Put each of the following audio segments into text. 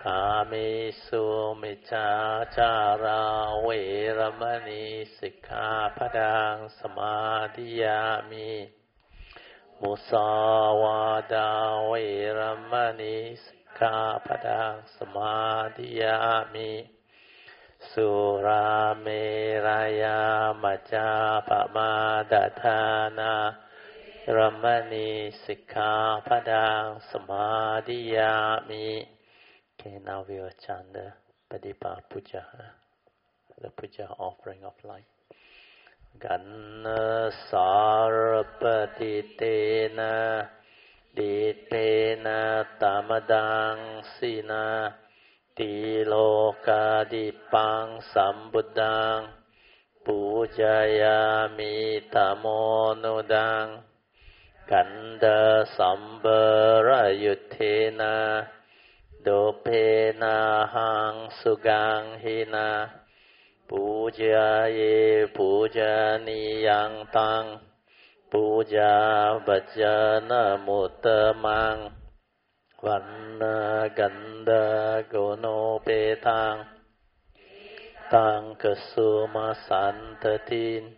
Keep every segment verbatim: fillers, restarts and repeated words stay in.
กาเมสุมิจฉาจาราเวรมณีสิกขาปะทังสมาธิยามิมุสาวาทาเวรมณีสิกขาปะทังสมาธิยามิสุราเมรยามัจจาปมาดฐานาเวรมณีสิกขาปะทังสมาธิยามิ Okay, now we will chant the Padipa Puja, the Puja offering of light. Ganna sarpati tena ditena tamadang sina tiloka dipang sambuddhang pujayami tamonudang ganda sambarayuttena Dopena hang sugang hina puja ye puja niyang tang puja bhajana muttamang vanna ganda gono petang tang kasuma santatin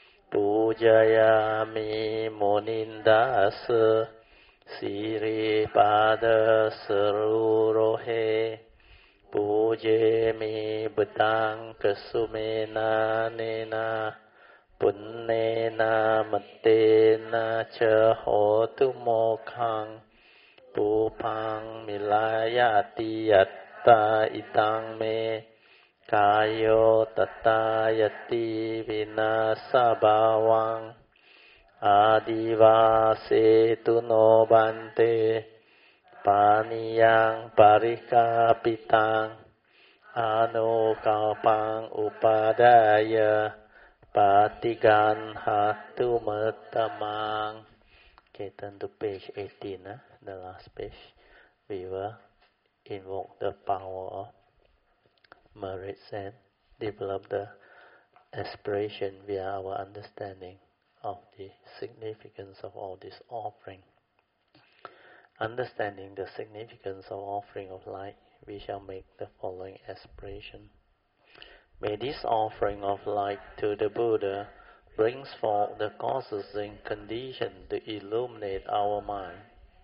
pujayami munindasa Siri pada seluruhe Puje mi betang kesumena nena Punnena matena cehotu mokhang Pupang milayati yatta itang me Kayo tatayati vinasa bawang Adivase tuno bante paniyang parikapitang anukapang upadaya patigan hatu matamang. Okay, turn to page eighteen, eh? The last page. We will invoke the power of merits and develop the aspiration via our understanding of the significance of all this offering. Understanding the significance of offering of light, we shall make the following aspiration. May this offering of light to the Buddha brings forth the causes and conditions to illuminate our mind,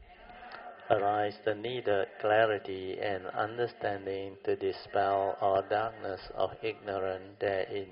arise the needed clarity and understanding to dispel our darkness of ignorance therein.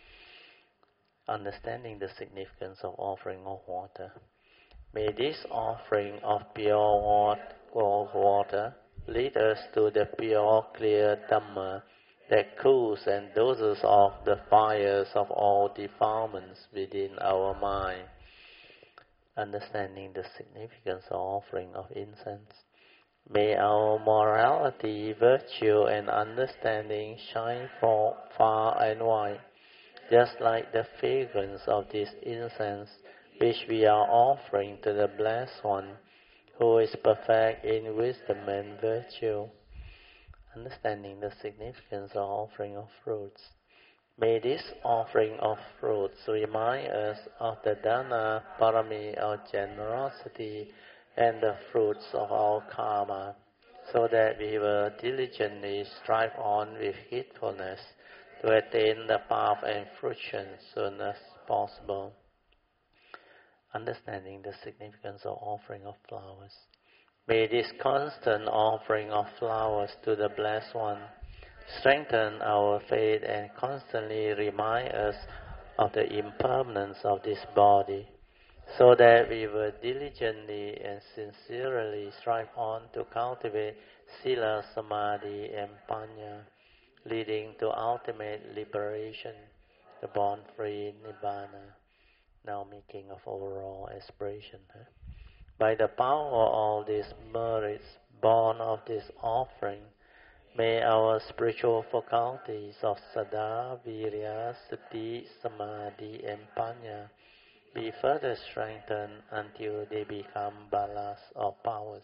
Understanding the significance of offering of water. May this offering of pure water lead us to the pure, clear Dhamma that cools and doses off the fires of all defilements within our mind. Understanding the significance of offering of incense. May our morality, virtue, and understanding shine forth far and wide, just like the fragrance of this incense which we are offering to the Blessed One, who is perfect in wisdom and virtue. Understanding the significance of offering of fruits. May this offering of fruits remind us of the Dana Parami, our generosity, and the fruits of our karma, so that we will diligently strive on with heedfulness to attain the path and fruition soon as possible. Understanding the significance of offering of flowers. May this constant offering of flowers to the Blessed One strengthen our faith and constantly remind us of the impermanence of this body, so that we will diligently and sincerely strive on to cultivate Sila, Samadhi, and Panya, leading to ultimate liberation, the born-free Nibbana. Now making of overall aspiration. Huh? By the power of all these merits born of this offering, may our spiritual faculties of Sada, Virya, Sati, Samadhi, and Panya be further strengthened until they become balas or powers,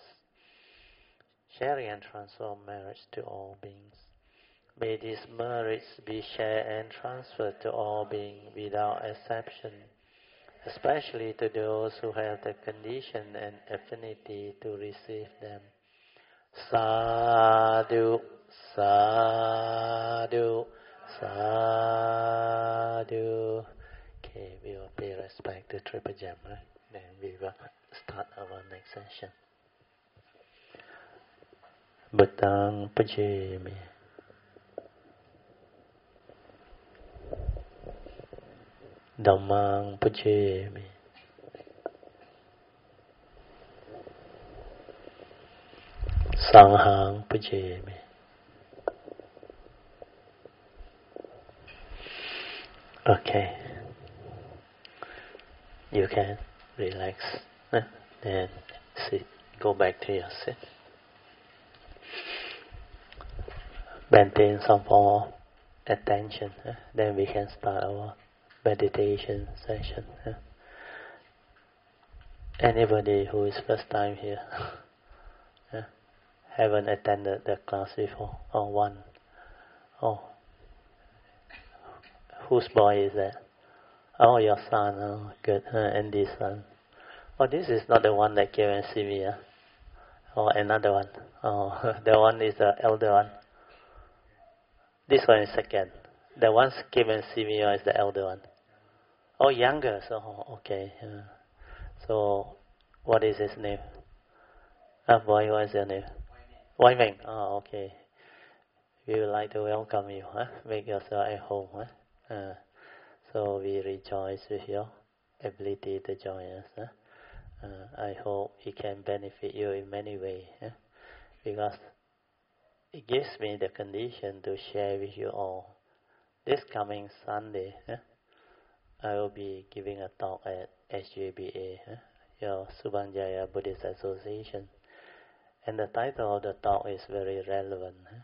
sharing and transform merits to all beings. May these merits be shared and transferred to all beings without exception, especially to those who have the condition and affinity to receive them. Sadhu, Sadhu, sadhu. Okay, we will pay respect to Triple Gem, right? Then we will start our next session. Buddhang pujami. Dhammang pujami. Sanghang pujami. Okay. You can relax. Huh? Then sit. Go back to your sit. Maintain some form of attention. Huh? Then we can start our meditation session. Huh? Anybody who is first time here, huh? Haven't attended the class before, or one? Oh, whose boy is that? Oh, your son. Oh, good. Uh, Andy's son. Oh, this is not the one that came and see me. Huh? Oh, another one. Oh, the one is the elder one. This one is second. The one came and see me is the elder one. Oh, younger. So, oh, okay. Uh, so, what is his name? Ah, boy, what is your name? Wai Ming. Oh, okay. We would like to welcome you. Huh? Make yourself at home. Huh? Uh, so, we rejoice with your ability to join us. Huh? Uh, I hope it can benefit you in many ways. Huh? Because it gives me the condition to share with you all. This coming Sunday, huh, I will be giving a talk at S J B A, huh, your Subhanjaya Buddhist Association. And the title of the talk is very relevant. Huh?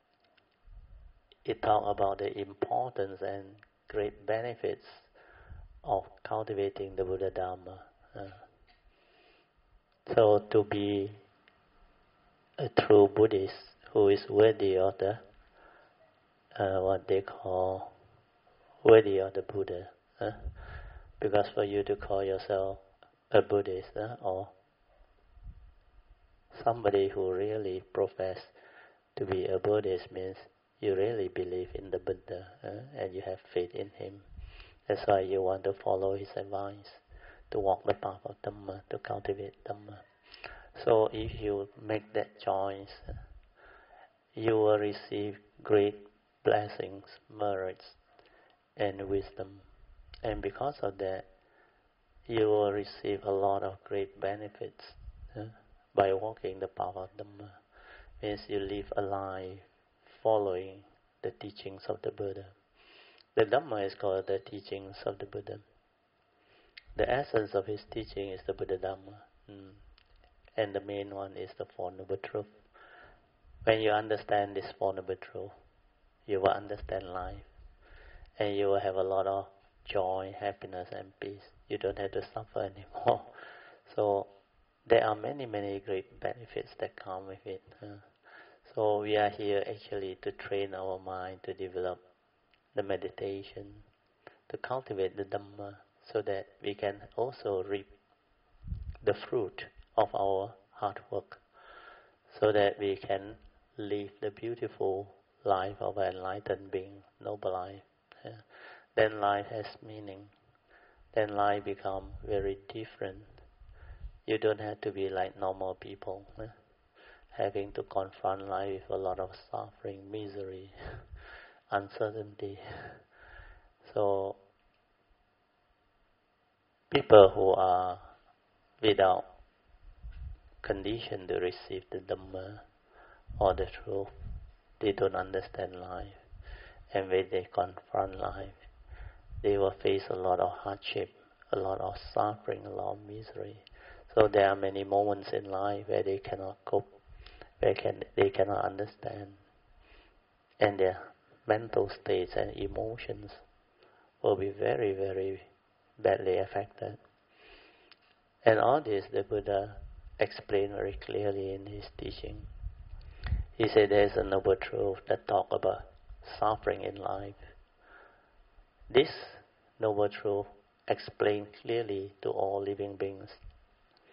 It talks about the importance and great benefits of cultivating the Buddha Dhamma. Uh, so to be a true Buddhist who is worthy of the uh, what they call worthy of the Buddha, huh? Because for you to call yourself a Buddhist, huh, or somebody who really profess to be a Buddhist means you really believe in the Buddha, huh? And you have faith in him. That's why you want to follow his advice, to walk the path of Dhamma, to cultivate Dhamma. So if you make that choice, you will receive great blessings, merits, and wisdom. And because of that, you will receive a lot of great benefits uh, by walking the path of Dhamma. Means you live a life following the teachings of the Buddha. The Dhamma is called the teachings of the Buddha. The essence of his teaching is the Buddha Dhamma. Mm. And the main one is the Four Noble Truths. When you understand this Four Noble Truths, you will understand life. And you will have a lot of joy, happiness, and peace. You don't have to suffer anymore. So there are many, many great benefits that come with it. Uh, so we are here actually to train our mind, to develop the meditation, to cultivate the Dhamma, so that we can also reap the fruit of our hard work, so that we can live the beautiful life of an enlightened being, noble life. Yeah. Then life has meaning. Then life becomes very different. You don't have to be like normal people, eh? Having to confront life with a lot of suffering, misery, uncertainty. So people who are without condition to receive the Dhamma or the truth, they don't understand life. And when they confront life, they will face a lot of hardship, a lot of suffering, a lot of misery. So there are many moments in life where they cannot cope, where can, they cannot understand. And their mental states and emotions will be very, very badly affected. And all this the Buddha explained very clearly in his teaching. He said there is a noble truth that talk about suffering in life. This noble truth explained clearly to all living beings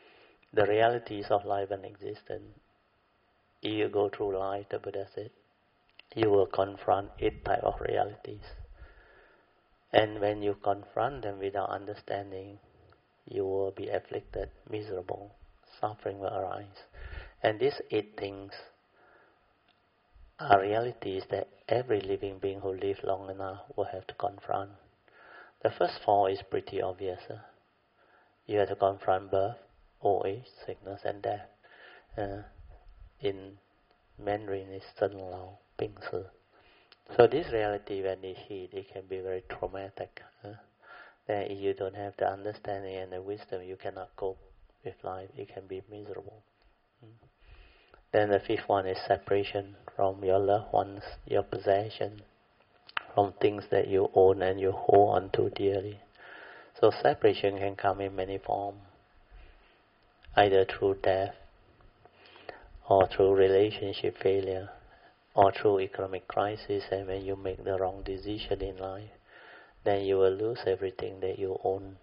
the realities of life and existence. If you go through life, the Buddha said, you will confront eight type of realities. And when you confront them without understanding, you will be afflicted, miserable, suffering will arise. And these eight things are realities that every living being who lives long enough will have to confront. The first four is pretty obvious. Huh? You have to confront birth, old age, sickness, and death. Uh, in Mandarin, it's 生老病死. So this reality, when they hit, it can be very traumatic. Huh? Then if you don't have the understanding and the wisdom, you cannot cope with life. It can be miserable. Mm. Then the fifth one is separation from your loved ones, your possession, from things that you own and you hold on to dearly. So separation can come in many forms, either through death, or through relationship failure, or through economic crisis, and when you make the wrong decision in life, then you will lose everything that you own.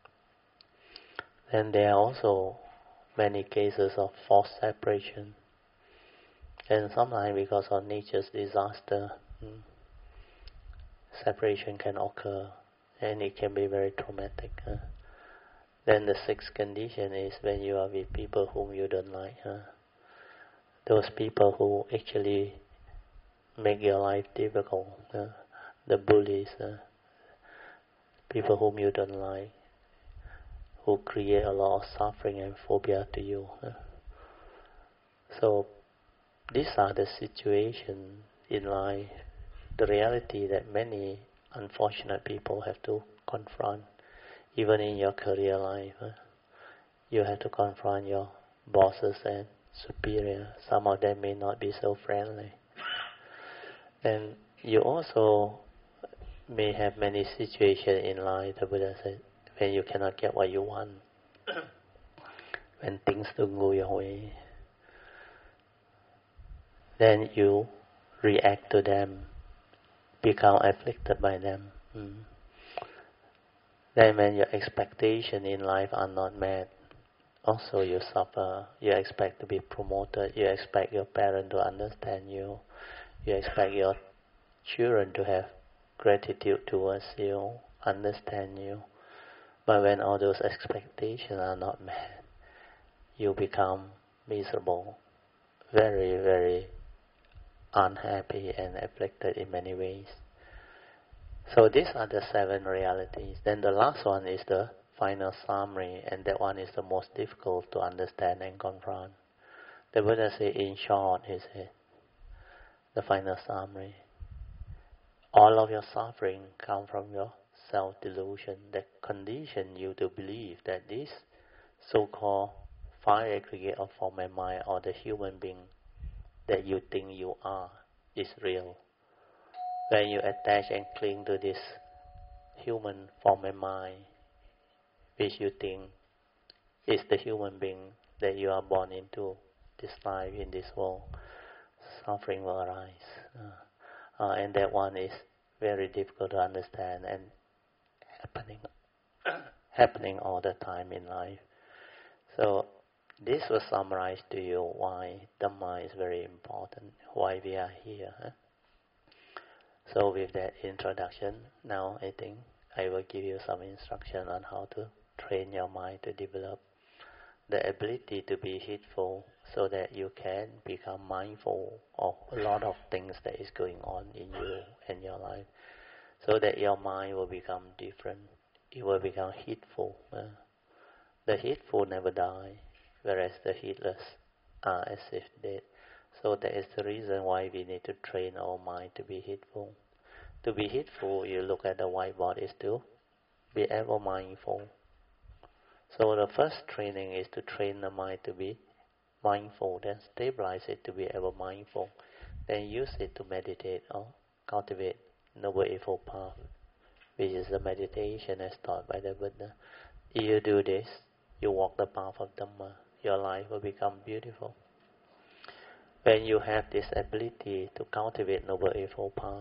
Then there are also many cases of forced separation, and sometimes because of nature's disaster, hmm, separation can occur, and it can be very traumatic. Huh? Then the sixth condition is when you are with people whom you don't like. Huh? Those people who actually make your life difficult, uh, the bullies, uh, people whom you don't like, who create a lot of suffering and phobia to you. Uh. So these are the situations in life, the reality that many unfortunate people have to confront, even in your career life. Uh. You have to confront your bosses and superior. Some of them may not be so friendly. And you also may have many situations in life, the Buddha said, when you cannot get what you want, when things don't go your way. Then you react to them, become afflicted by them. Mm. Then when your expectations in life are not met, also you suffer. You expect to be promoted, you expect your parents to understand you, you expect your children to have gratitude towards you, understand you. But when all those expectations are not met, you become miserable, very, very unhappy and afflicted in many ways. So these are the seven realities. Then the last one is the final summary, and that one is the most difficult to understand and confront. The Buddha said, in short, he said, the final summary, all of your suffering comes from your self-delusion that condition you to believe that this so-called five aggregate of form and mind, or the human being that you think you are, is real. When you attach and cling to this human form and mind, which you think is the human being that you are born into this life, in this world, suffering will arise. Uh, uh, and that one is very difficult to understand and happening happening all the time in life. So this will summarize to you why Dhamma is very important, why we are here. Huh? So with that introduction, now I think I will give you some instruction on how to train your mind to develop the ability to be heedful, so that you can become mindful of a lot of things that is going on in you and your life, so that your mind will become different. It will become heedful. Uh, the heedful never die, whereas the heedless are as if dead. So that is the reason why we need to train our mind to be heedful. To be heedful, you look at the whiteboard, is to be ever mindful. So the first training is to train the mind to be mindful, then stabilize it to be ever mindful, then use it to meditate or cultivate Noble Eightfold Path, which is the meditation as taught by the Buddha. If you do this, you walk the path of Dhamma, your life will become beautiful. When you have this ability to cultivate Noble Eightfold Path,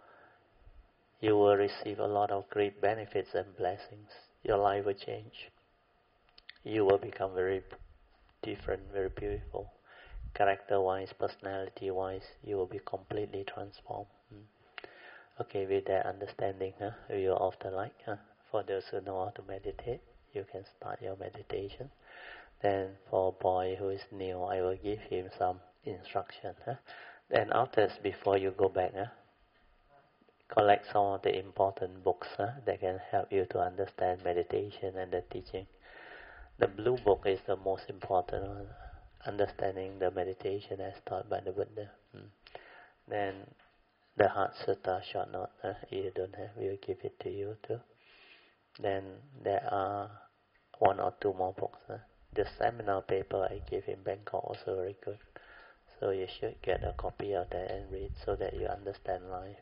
you will receive a lot of great benefits and blessings. Your life will change. You will become very different, very beautiful. character-wise, personality-wise, you will be completely transformed. Mm. Okay, with that understanding, huh, you off the light. Huh? For those who know how to meditate, you can start your meditation. Then for a boy who is new, I will give him some instruction. Huh? Then after, before you go back, huh, collect some of the important books huh, that can help you to understand meditation and the teaching. The blue book is the most important one, understanding the meditation as taught by the Buddha. Hmm. Then the Heart Sutta short note, uh, you don't have, we'll give it to you too. Then there are one or two more books. Uh. The seminar paper I gave in Bangkok also very good. So you should get a copy of that and read so that you understand life.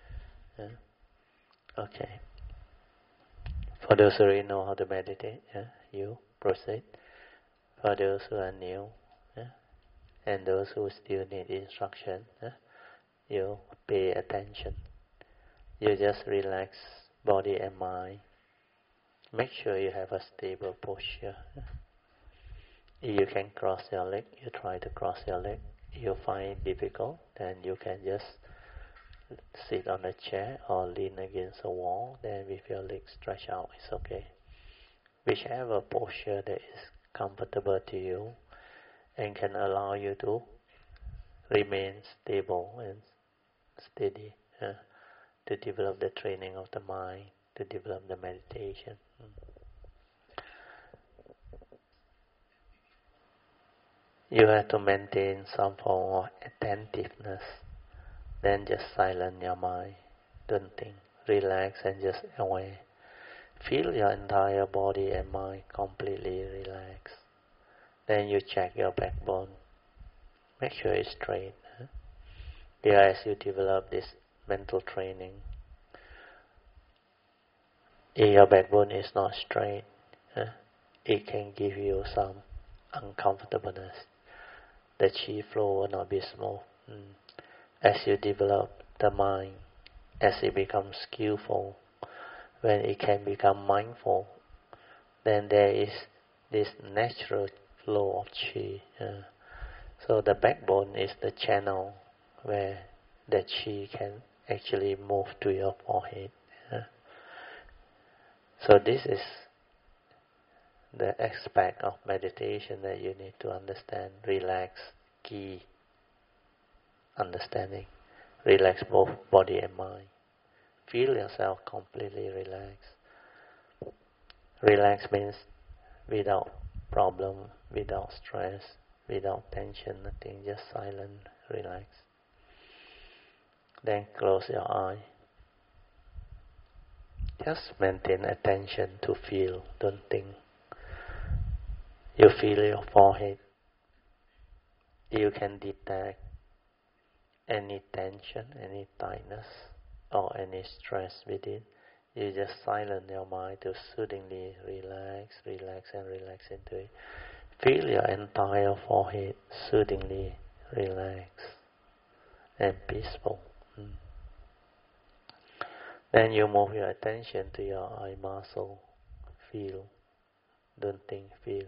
Uh. Okay. For those who already know how to meditate, uh, you proceed. For those who are new, uh, and those who still need instruction, uh, you pay attention. You just relax body and mind. Make sure you have a stable posture. If you can cross your leg, you try to cross your leg. If you find it difficult, then you can just sit on a chair or lean against a wall. Then with your legs stretched out, it's okay. Whichever posture that is comfortable to you and can allow you to remain stable and steady, uh, to develop the training of the mind, to develop the meditation. You have to maintain some form of attentiveness. Then just silence your mind. Don't think. Relax and just aware. Feel your entire body and mind completely relaxed. Then you check your backbone. Make sure it's straight. Huh? Yeah, as you develop this mental training, if your backbone is not straight, huh, it can give you some uncomfortableness. The chi flow will not be smooth. Mm. As you develop the mind, as it becomes skillful, when it can become mindful, then there is this natural flow of chi. Uh, so the backbone is the channel where the chi can actually move to your forehead. Uh. So this is the aspect of meditation that you need to understand. Relax, key understanding. Relax both body and mind. Feel yourself completely relaxed. Relax means without problem, without stress, without tension, nothing, just silent, relax. Then close your eye. Just maintain attention to feel, don't think. You feel your forehead. You can detect any tension, any tightness, or any stress within. You just silence your mind to soothingly relax, relax and relax into it. Feel your entire forehead soothingly relaxed and peaceful. Mm. Then you move your attention to your eye muscle. Feel, don't think, feel.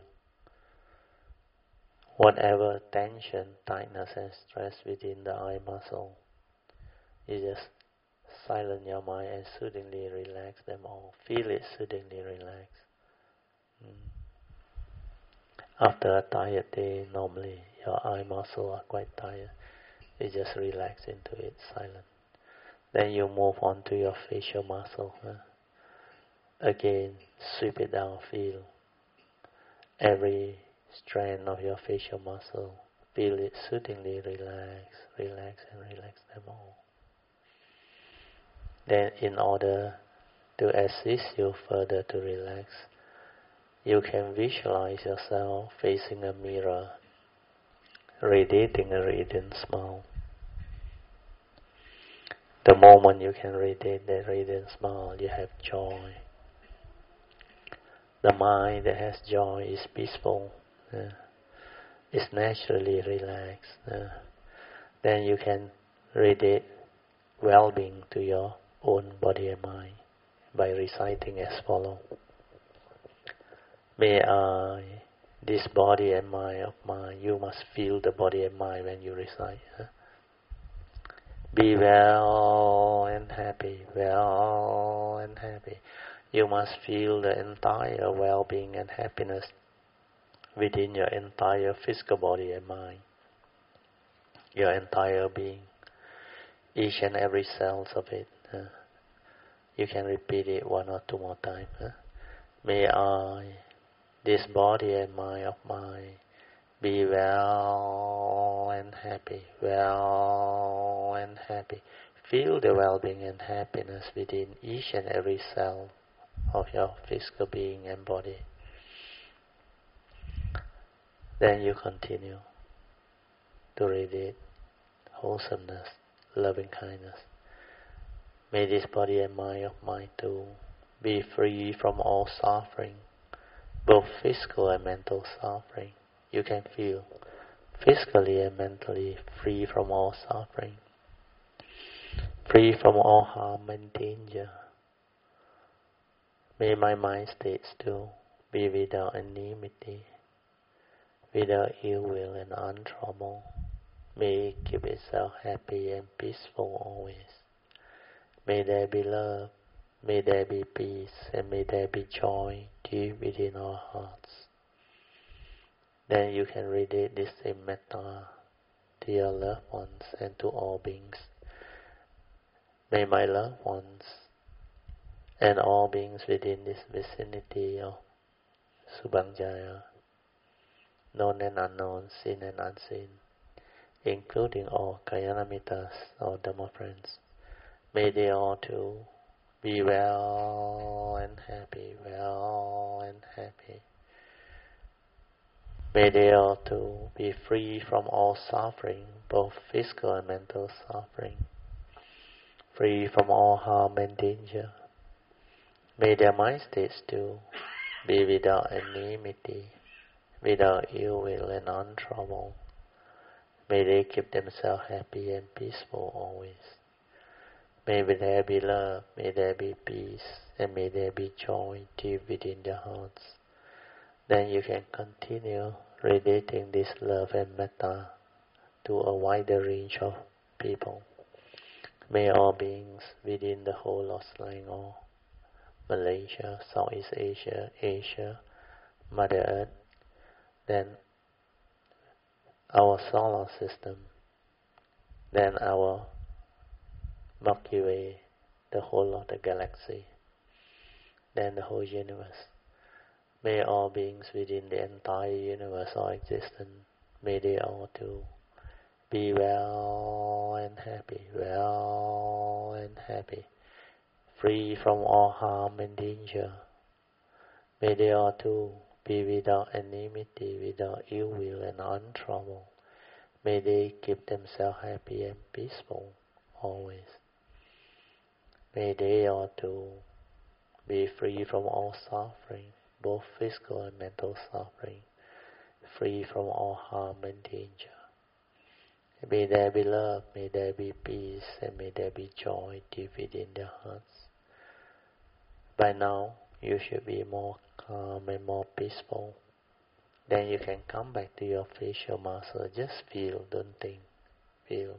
Whatever tension, tightness and stress within the eye muscle, you just silence your mind and soothingly relax them all. Feel it soothingly relax. Mm. After a tired day, normally your eye muscle are quite tired. You just relax into it, silent. Then you move on to your facial muscle. Huh? Again, sweep it down, feel every strand of your facial muscle. Feel it soothingly relax, relax and relax them all. Then in order to assist you further to relax, you can visualize yourself facing a mirror, radiating a radiant smile. The moment you can radiate that radiant smile, you have joy. The mind that has joy is peaceful, uh, is naturally relaxed. Uh, then you can radiate well-being to your own body and mind by reciting as follows. May I this body and mind of mine. You must feel the body and mind when you recite. Huh? Be well and happy, well and happy. You must feel the entire well-being and happiness within your entire physical body and mind, your entire being, each and every cells of it. Huh? You can repeat it one or two more times. Huh? May I, this body and mind of mine, be well and happy, well and happy. Feel the well-being and happiness within each and every cell of your physical being and body. Then you continue to radiate wholesomeness, loving kindness. May this body and mind of mine too be free from all suffering, both physical and mental suffering. You can feel physically and mentally free from all suffering, free from all harm and danger. May my mind states too be without enmity, without ill will and untroubled. May it keep itself happy and peaceful always. May there be love, may there be peace, and may there be joy deep within our hearts. Then you can radiate this same metta to your loved ones and to all beings. May my loved ones and all beings within this vicinity of Subhangjaya, known and unknown, seen and unseen, including all Kalyanamitas or Dhamma friends, may they all too be well and happy, well and happy. May they all too be free from all suffering, both physical and mental suffering, free from all harm and danger. May their mind states too be without enmity, without ill will and untroubled. May they keep themselves happy and peaceful always. May there be love, may there be peace, and may there be joy deep within their hearts. Then you can continue radiating this love and metta to a wider range of people. May all beings within the whole of Selangor, Malaysia, Southeast Asia, Asia, Mother Earth, then our solar system, then our Milky Way, the whole of the galaxy, then the whole universe. May all beings within the entire universe or existence, may they all too be well and happy, well and happy, free from all harm and danger. May they all too be without enmity, without ill will and untroubled. May they keep themselves happy and peaceful always. May they all too be free from all suffering, both physical and mental suffering, free from all harm and danger. May there be love, may there be peace, and may there be joy deep within their hearts. By now, you should be more calm and more peaceful. Then you can come back to your facial muscle. Just feel, don't think. Feel.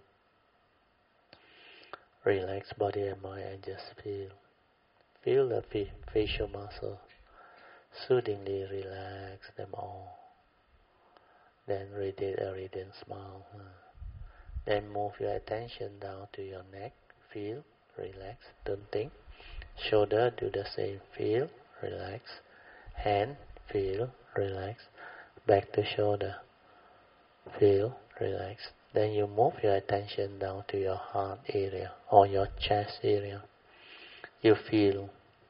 Relax body and mind and just feel. Feel the facial muscle. Soothingly relax them all. Then radiate a radiant smile. Then move your attention down to your neck. Feel, relax, don't think. Shoulder, do the same. Feel, relax. Hand, feel, relax. Back to shoulder. Feel, relax. Then you move your attention down to your heart area or your chest area. You feel.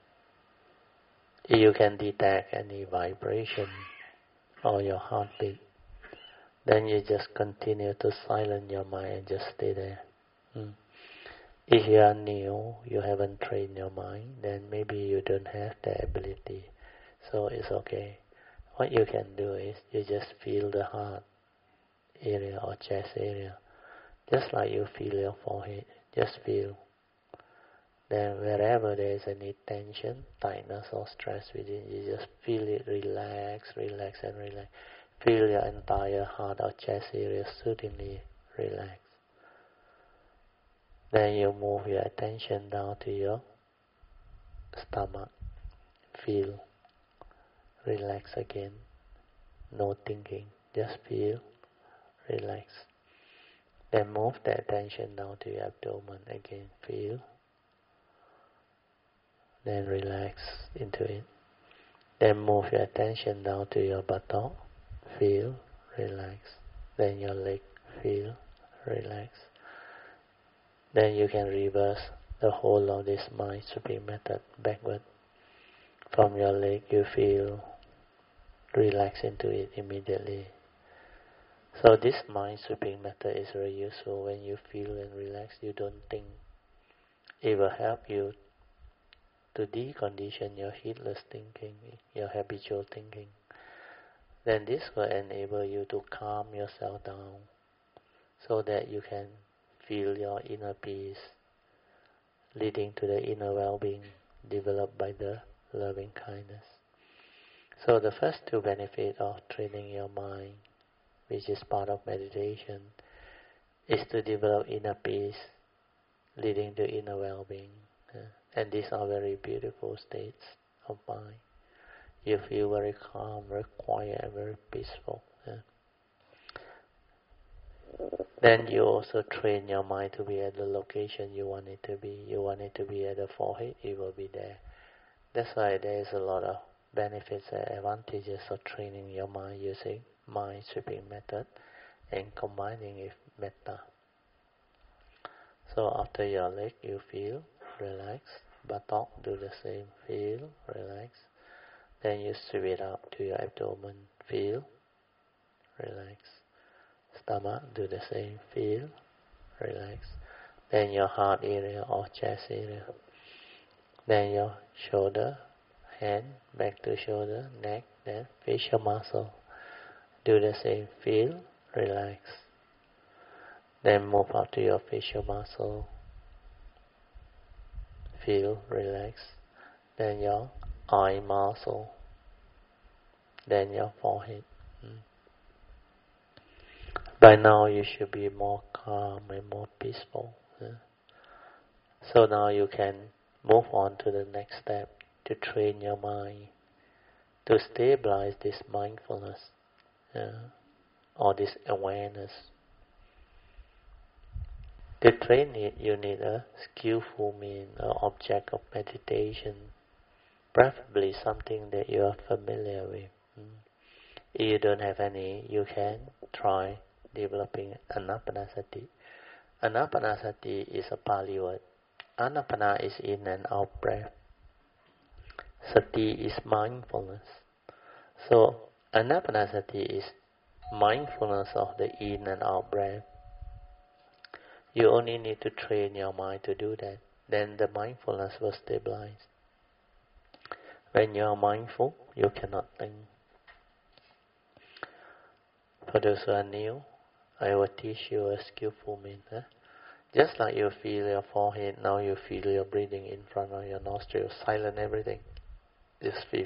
You can detect any vibration or your heartbeat. Then you just continue to silence your mind and just stay there. Hmm. If you are new, you haven't trained your mind, then maybe you don't have the ability. So it's okay. What you can do is you just feel the heart area or chest area. Just like you feel your forehead. Just feel. Then wherever there is any tension, tightness or stress within, you just feel it relax, relax and relax. Feel your entire heart or chest area soothingly relax. Then you move your attention down to your stomach. Feel, relax again. No thinking, just feel, relax. Then move the attention down to your abdomen again. Feel, then relax into it. Then move your attention down to your buttock. Feel, relax. Then your leg. Feel, relax. Then you can reverse the whole of this mind sweeping method backward. From your leg you feel, relax into it immediately. So this mind sweeping method is very useful. When you feel and relax, you don't think. It will help you to decondition your heedless thinking, your habitual thinking. Then this will enable you to calm yourself down so that you can feel your inner peace, leading to the inner well-being developed by the loving kindness. So the first two benefits of training your mind, which is part of meditation, is to develop inner peace, leading to inner well-being. And these are very beautiful states of mind. You feel very calm, very quiet, and very peaceful. Then you also train your mind to be at the location you want it to be. You want it to be at the forehead, it will be there. That's why there is a lot of benefits and advantages of training your mind using mind sweeping method and combining it with metta. So after your leg, you feel, relax. Buttock, do the same. Feel, relax. Then you sweep it up to your abdomen. Feel, relax. Stomach, do the same. Feel, relax. Then your heart area or chest area. Then your shoulder, hand, back to shoulder, neck, then facial muscle. Do the same. Feel, relax. Then move up to your facial muscle. Feel, relax. Then your eye muscle. Then your forehead. Hmm. By now you should be more calm and more peaceful. Yeah. So now you can move on to the next step to train your mind to stabilize this mindfulness, yeah, or this awareness. To train it, you need a skillful means, an object of meditation, preferably something that you are familiar with. If you don't have any, you can try developing anapanasati. Anapanasati is a Pali word. Anapana is in and out breath. Sati is mindfulness. So anapanasati is mindfulness of the in and out breath. You only need to train your mind to do that. Then the mindfulness will stabilize. When you are mindful, you cannot think. For those who are new, I will teach you a skillful means. Huh? Just like you feel your forehead, now you feel your breathing in front of your nostrils. Silent everything. Just feel.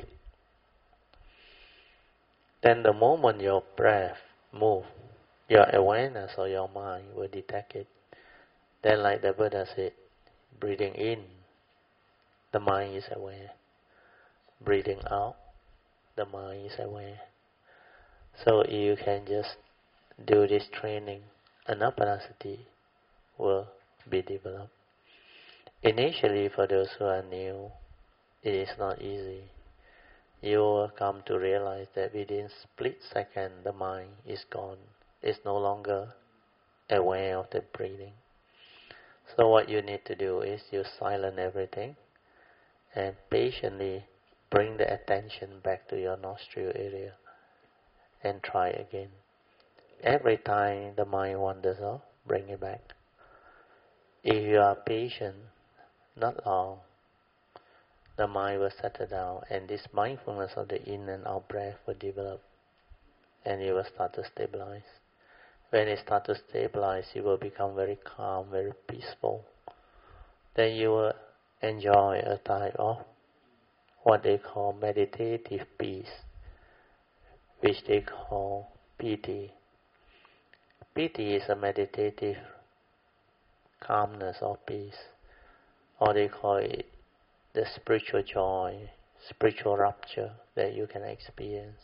Then the moment your breath moves, your awareness or your mind will detect it. Then like the Buddha said, breathing in, the mind is aware. Breathing out, the mind is aware. So you can just do this training, anapanasati will be developed. Initially, for those who are new, it is not easy. You will come to realize that within split second, the mind is gone. It's no longer aware of the breathing. So what you need to do is you silence everything and patiently bring the attention back to your nostril area and try again. Every time the mind wanders off, bring it back. If you are patient, not long, the mind will settle down and this mindfulness of the in and out breath will develop and it will start to stabilize. When it starts to stabilize, you will become very calm, very peaceful. Then you will enjoy a type of what they call meditative peace, which they call piti. Piti is a meditative calmness or peace, or they call it the spiritual joy, spiritual rapture that you can experience.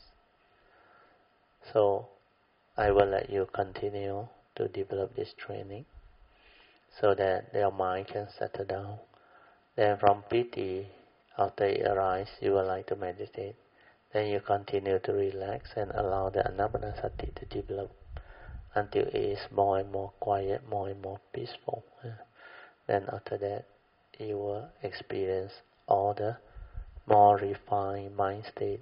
So I will let you continue to develop this training so that your mind can settle down. Then from piti, after it arises, you will like to meditate. Then you continue to relax and allow the anapanasati to develop until it is more and more quiet, more and more peaceful. Then after that, you will experience all the more refined mind state,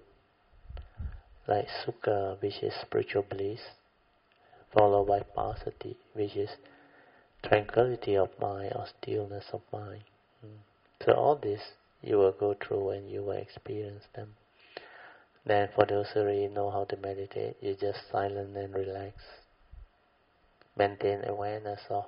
like sukha, which is spiritual bliss, followed by passaddhi, which is tranquility of mind or stillness of mind. So all this you will go through and you will experience them. Then for those who really know how to meditate, you just silent and relax. Maintain awareness of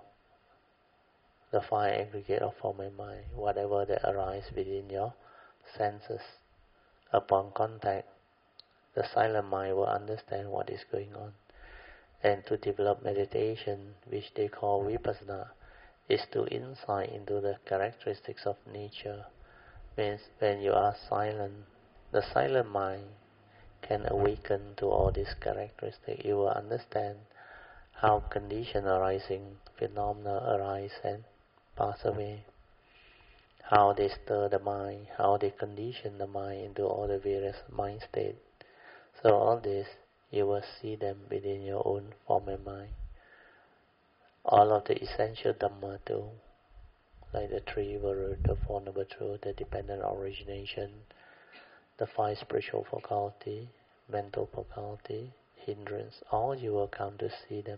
the five aggregate of form and mind, whatever that arises within your senses. Upon contact, the silent mind will understand what is going on. And to develop meditation, which they call vipassana, is to insight into the characteristics of nature. Means when you are silent, the silent mind can awaken to all these characteristics. You will understand how condition arising phenomena arise and pass away, how they stir the mind, how they condition the mind into all the various mind states. So all this, you will see them within your own form and mind. All of the essential Dhamma too, like the three Varut, the Four Noble Truths, the dependent origination, the five spiritual faculty, mental faculty, hindrance, all you will come to see them.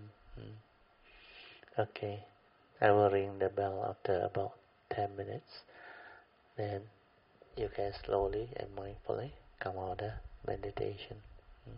Hmm. Okay, I will ring the bell after about ten minutes. Then you can slowly and mindfully come out of meditation. Hmm.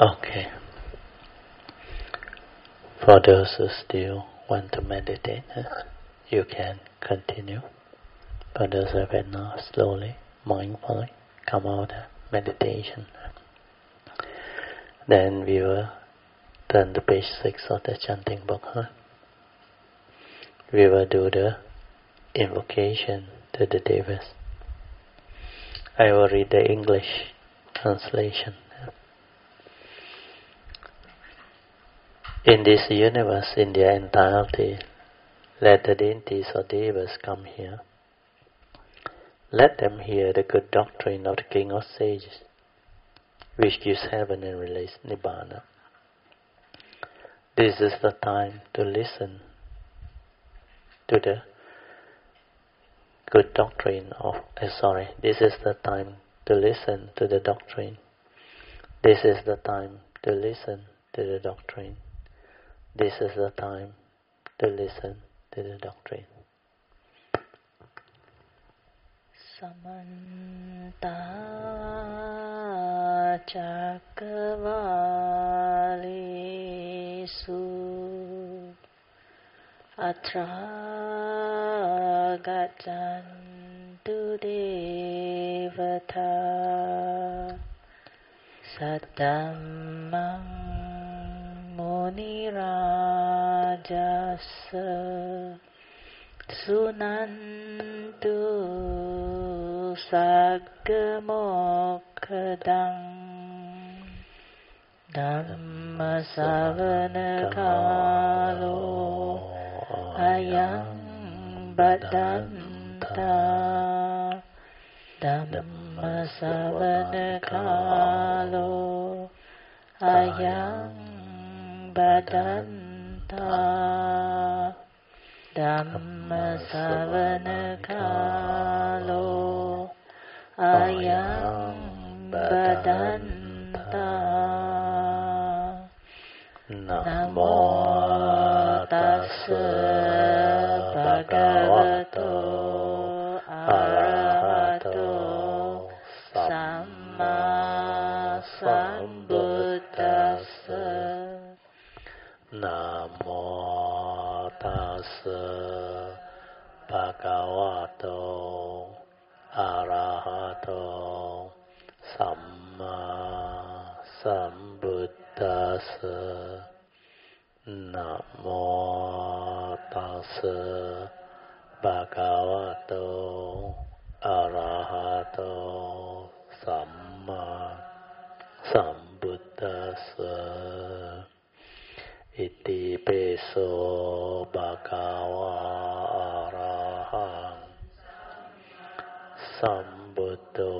Okay. For those who still want to meditate, you can continue. For those who have now, slowly, mindfully come out of meditation. Then we will turn to page six of the chanting book. Huh? We will do the invocation to the devas. I will read the English translation. In this universe, in their entirety, let the deities or devas come here. Let them hear the good doctrine of the King of Sages, which gives heaven and release Nibbana. This is the time to listen to the good doctrine of, uh, sorry, this is the time to listen to the doctrine. This is the time to listen to the doctrine. This is the time to listen to the doctrine. Samanta Chakravalesu Atra Gaccantu Devata Saddhammang Munirajasa Sunantu Saggamokkhadang Dhammasavana-kalo Ayang Badanta Dhammasavana-kalo Ayang Badanta Dhammasavana-kalo Ayang Badanta. Namo tassa bhagavato arahato samma sambuddhassa. Namo tassa bhagavato arahato samma sambuddhassa. Namo tassa bhagavato arahato samma sambuddhassa. Iti peso bhagava arahang sambuddho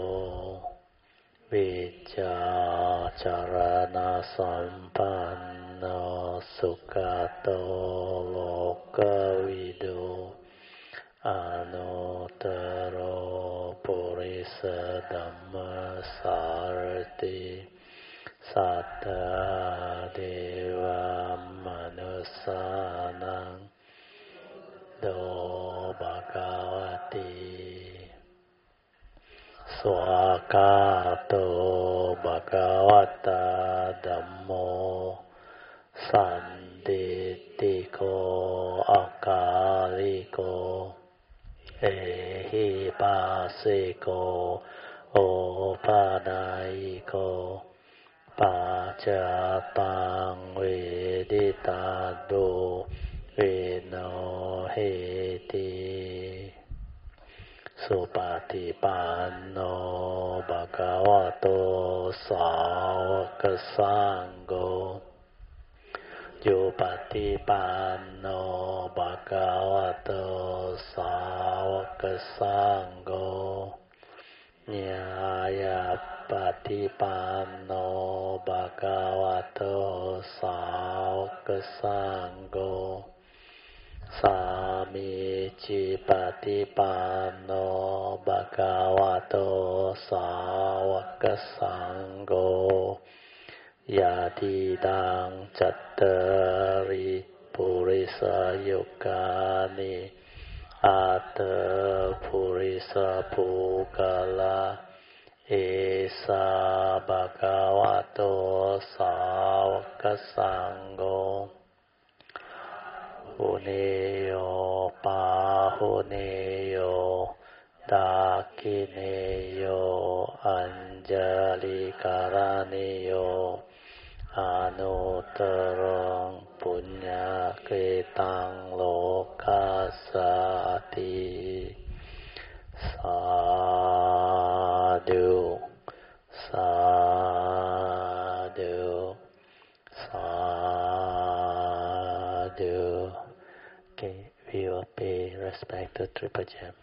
vicacarana sampanno sukhato lokavido anuttaro purisa dhamma sarati satta deva manusanang do bhagavati swakato bhagavata dhammo sanditiko akaliko ehipasiko opanayiko Pacapang veditado vino heti supatipanno bhagavato sāvaka-sangho yupatipanno bhagavato sāvaka-sangho nyaya patipanno bhagavato sāvaka-sangho Samici patipanno bhagavato sāvaka-sangho yadidang cattari purisa yukani ata purisa pukala esa bhagavato สาวกสังโฆหุเนโยปาหุเนโยดาคิเนโยอัญจลิการเนโยอนุตตรังปุญญาเกตังโลกัสสติสาธุสาธุสาธุ Okay, we will pay respect to Triple Gem.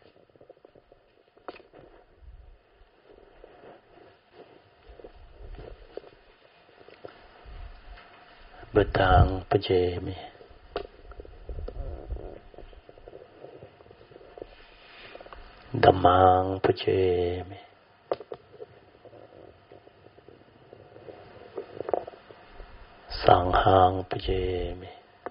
Buddhang pujami. Dhammang pujami. Sanghang pujami.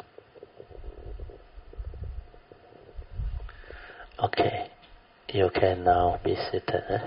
Okay, you can now be seated. Eh?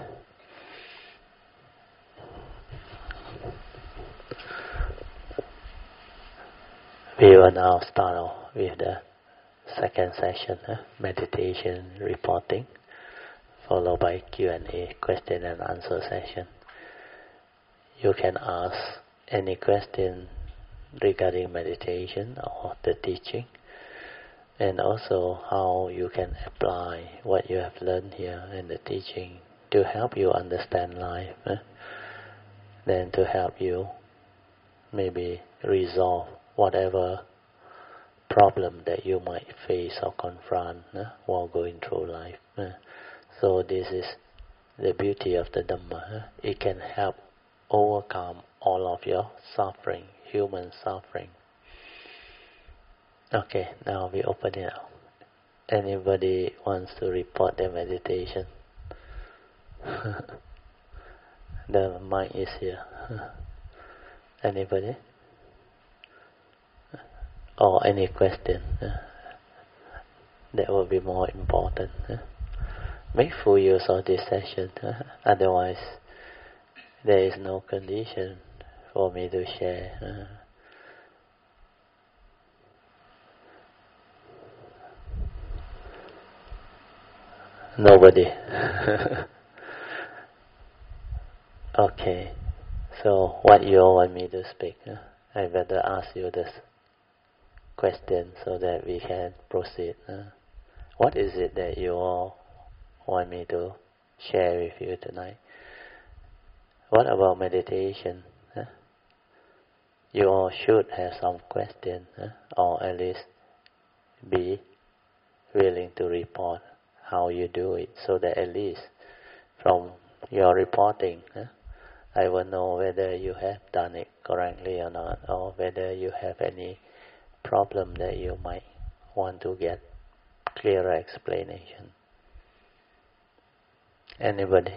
We will now start off with the second session, eh? meditation reporting, followed by Q and A, question and answer session. You can ask any question regarding meditation or the teaching, and also how you can apply what you have learned here in the teaching to help you understand life, eh? Then to help you maybe resolve whatever problem that you might face or confront eh, while going through life. Eh. So this is the beauty of the Dhamma. Eh. It can help overcome all of your suffering, human suffering. Okay, now we open it up. Anybody wants to report their meditation? The mic is here. Anybody? Or any question uh, that will be more important. Uh, make full use of this session. Uh, otherwise, there is no condition for me to share. Uh, nobody. Okay. So, what you all want me to speak? Uh, I better ask you this question so that we can proceed. Uh, what is it that you all want me to share with you tonight? What about meditation? Uh, you all should have some question, uh, or at least be willing to report how you do it, so that at least from your reporting, uh, I will know whether you have done it correctly or not, or whether you have any problem that you might want to get clearer explanation. Anybody?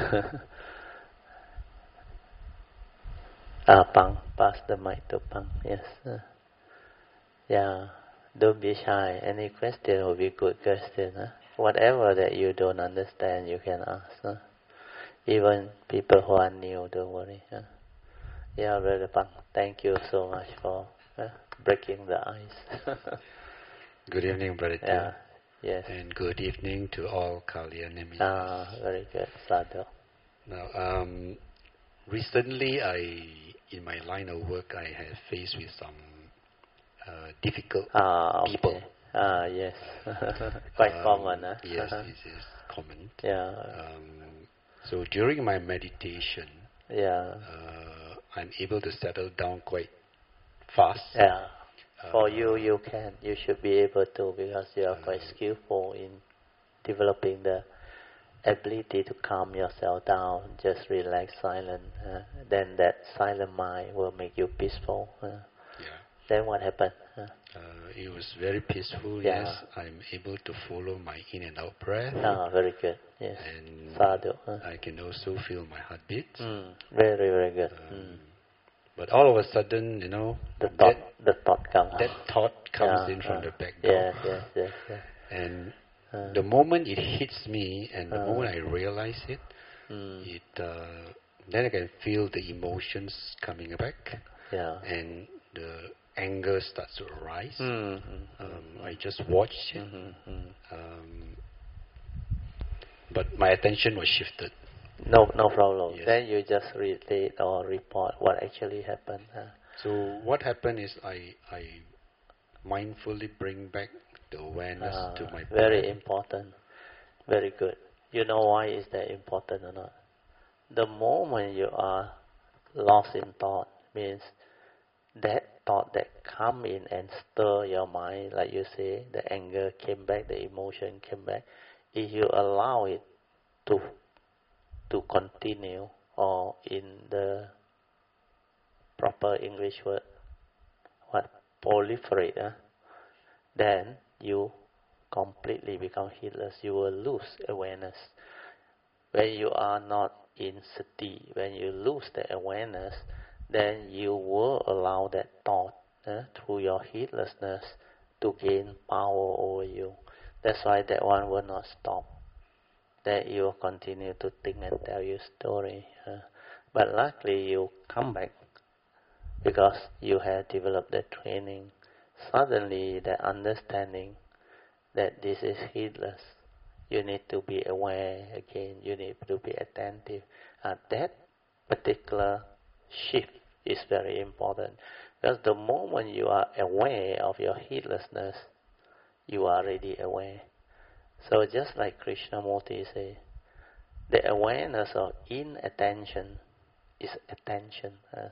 Ah, Pang, pass the mic to Pang. Yes. Uh, yeah, don't be shy. Any question will be good question. Huh? Whatever that you don't understand, you can ask. Huh? Even people who are new, don't worry. Huh? Yeah, Brother Pang, thank you so much for uh, breaking the ice. Good evening, Brother Tim. Yeah, yes. And good evening to all Kalyanamitas. Ah, very good. Sadhu. Now, um, recently, I, in my line of work, I have faced with some uh, difficult ah, okay. people. Ah, yes. Quite um, common, huh? Yes, this is common. Yeah. Um, so during my meditation, yeah, uh, I'm able to settle down quite fast. Yeah. For uh, you, you can. You should be able to, because you are quite uh, skillful in developing the ability to calm yourself down, just relax, silent. Uh, then that silent mind will make you peaceful. Uh, yeah. Then what happened? Uh, uh, it was very peaceful. Yeah. Yes, I'm able to follow my in and out breath. ah, very good. Yes. And Sadhu. Uh. I can also feel my heartbeat. Mm, very, very good. Um, mm. But all of a sudden, you know, The that, thought, the thought comes. that thought comes yeah, in from uh, the back door. Yes, yes, yes, yes. And Uh, the moment it hits me, and the uh, moment I realize it, mm. it uh, then I can feel the emotions coming back, Yeah. and the anger starts to arise. Mm-hmm. Um, I just watch it, Mm-hmm. um, but my attention was shifted. No, no problem. Yes. Then you just relate or report what actually happened. Huh? So what happened is I I mindfully bring back the awareness Ah, to my very breath. important. Very good. You know why is that important or not? The moment you are lost in thought means that thought that come in and stir your mind, like you say, the anger came back, the emotion came back. If you allow it to to continue, or in the proper English word, what proliferate, huh? Then you completely become heedless. You will lose awareness. When you are not in sati, when you lose the awareness, then you will allow that thought uh, through your heedlessness to gain power over you. That's why that one will not stop. That you will continue to think and tell your story. Uh, but luckily you come back because you have developed the training. Suddenly the understanding that this is heedless. You need to be aware again. You need to be attentive. And that particular shift is very important. Because the moment you are aware of your heedlessness, you are already aware. So just like Krishnamurti says, the awareness of inattention is attention.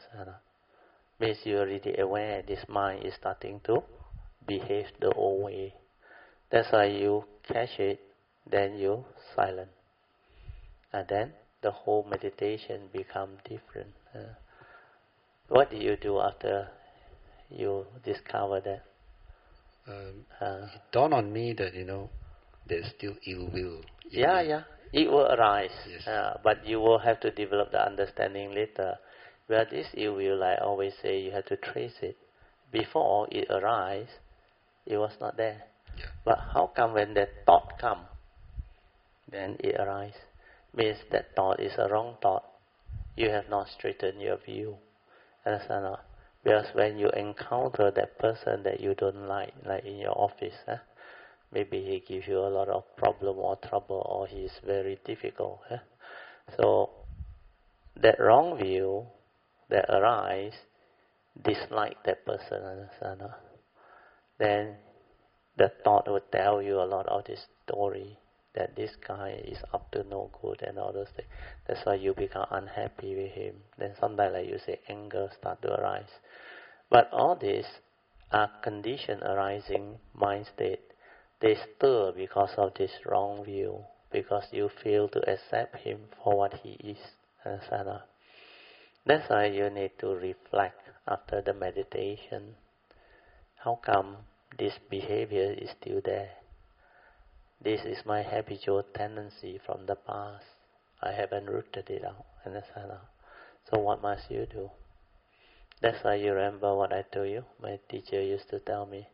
Means you are already aware this mind is starting to behave the old way. That's why you catch it, then you silent. And then the whole meditation become different. Uh, what do you do after you discover that? Um, Uh, it dawned on me that, you know, there's still ill will. in yeah, me. yeah. It will arise. Yes. Uh, but you will have to develop the understanding later. Where this ill will, I always say, you have to trace it. Before it arises, it was not there. Yeah. But how come when that thought come, then it arises? Means that thought is a wrong thought. You have not straightened your view. Understand not? Because when you encounter that person that you don't like, like in your office, eh, maybe he gives you a lot of problem or trouble, or he is very difficult. Eh? So that wrong view that arises, dislike that person, understand not? Then the thought will tell you a lot of this story that this guy is up to no good and all those things. That's why you become unhappy with him. Then sometimes, like you say, anger start to arise. But all these are condition arising mind state. They stir because of this wrong view, because you fail to accept him for what he is. Understand? That's why you need to reflect after the meditation. How come this behavior is still there? This is my habitual tendency from the past. I haven't rooted it out. Understand? So what must you do? That's why you remember what I told you. My teacher used to tell me,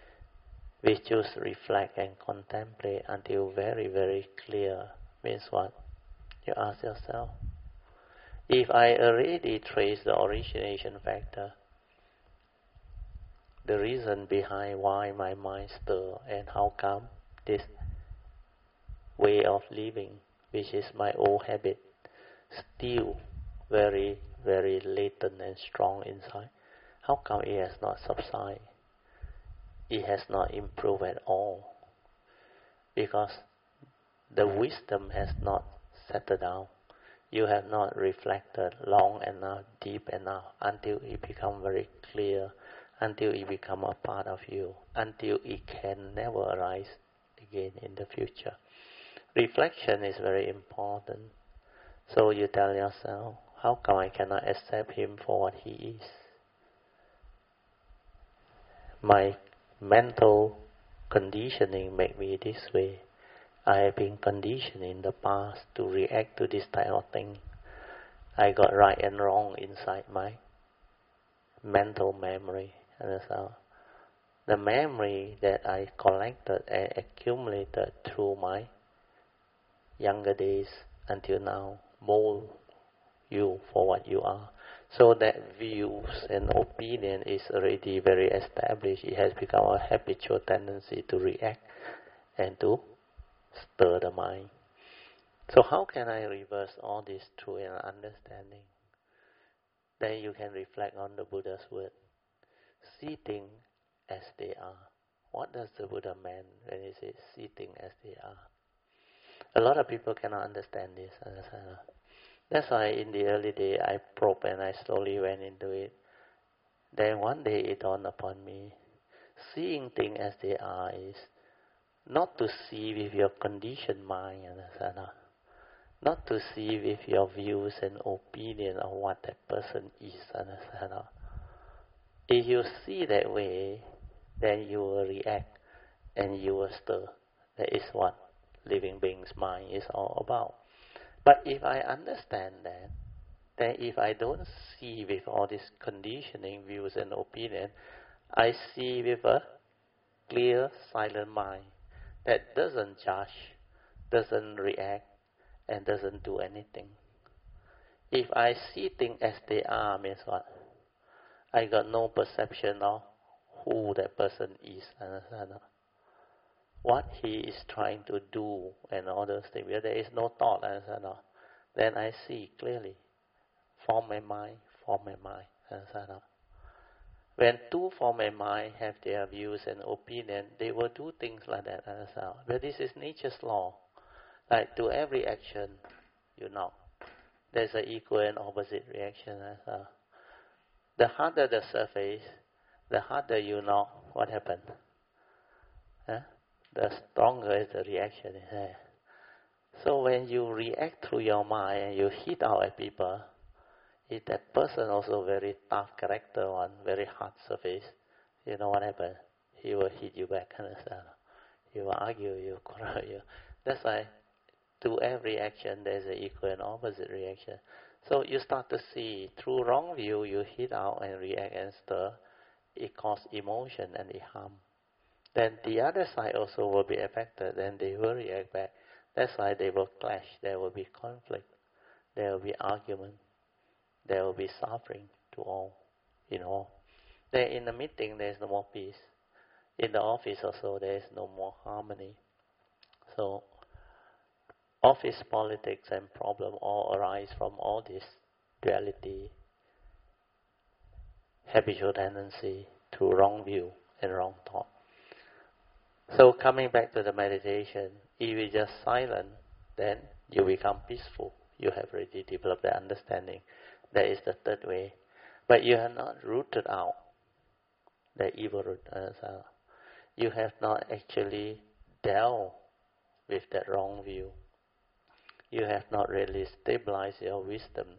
we choose reflect and contemplate until very, very clear. Means what? You ask yourself, if I already trace the origination factor, the reason behind why my mind stir and how come this way of living, which is my old habit, still very, very latent and strong inside. How come it has not subsided? It has not improved at all. Because the wisdom has not settled down. You have not reflected long enough, deep enough, until it becomes very clear, until it becomes a part of you, until it can never arise again in the future. Reflection is very important. So you tell yourself, how come I cannot accept him for what he is? My mental conditioning make me this way. I have been conditioned in the past to react to this type of thing. I got right and wrong inside my mental memory. Understand? The memory that I collected and accumulated through my younger days until now mold you for what you are. So that views and opinion is already very established. It has become a habitual tendency to react and to stir the mind. So how can I reverse all this through an understanding? Then you can reflect on the Buddha's word. See things as they are. What does the Buddha mean when he says see things as they are? A lot of people cannot understand this. That's why in the early day I probed and I slowly went into it. Then one day it dawned upon me, seeing things as they are is not to see with your conditioned mind, understand? Not to see with your views and opinion of what that person is, understand? If you see that way, then you will react and you will stir. That is what living being's mind is all about. But if I understand that, then if I don't see with all these conditioning views and opinion, I see with a clear, silent mind that doesn't judge, doesn't react, and doesn't do anything. If I see things as they are, means what? I got no perception of who that person is, understand? What he is trying to do and all those things. Where there is no thought, understand? Then I see clearly. Form and mind, form and mind, understand? When two form and mind have their views and opinion, they will do things like that, understand? But this is nature's law. Like to every action, you know, there's an equal and opposite reaction. Understand? The harder the surface, the harder you know what happened. Huh? The stronger is the reaction is there. So when you react through your mind and you hit out at people, if that person also very tough character one, very hard surface, you know what happened? He will hit you back, understand? He will argue you, quarrel you. That's why to every action there's an equal and opposite reaction. So you start to see through wrong view, you hit out and react and stir, it causes emotion and it harm. Then the other side also will be affected, then they will react back. That's why they will clash, there will be conflict, there will be argument, there will be suffering to all, in all. Then in the meeting there is no more peace. In the office also there is no more harmony. So office politics and problem all arise from all this duality, habitual tendency through wrong view and wrong thought. So coming back to the meditation, if you just silent, then you become peaceful. You have already developed the understanding. That is the third way. But you have not rooted out the evil root. Uh, you have not actually dealt with that wrong view. You have not really stabilized your wisdom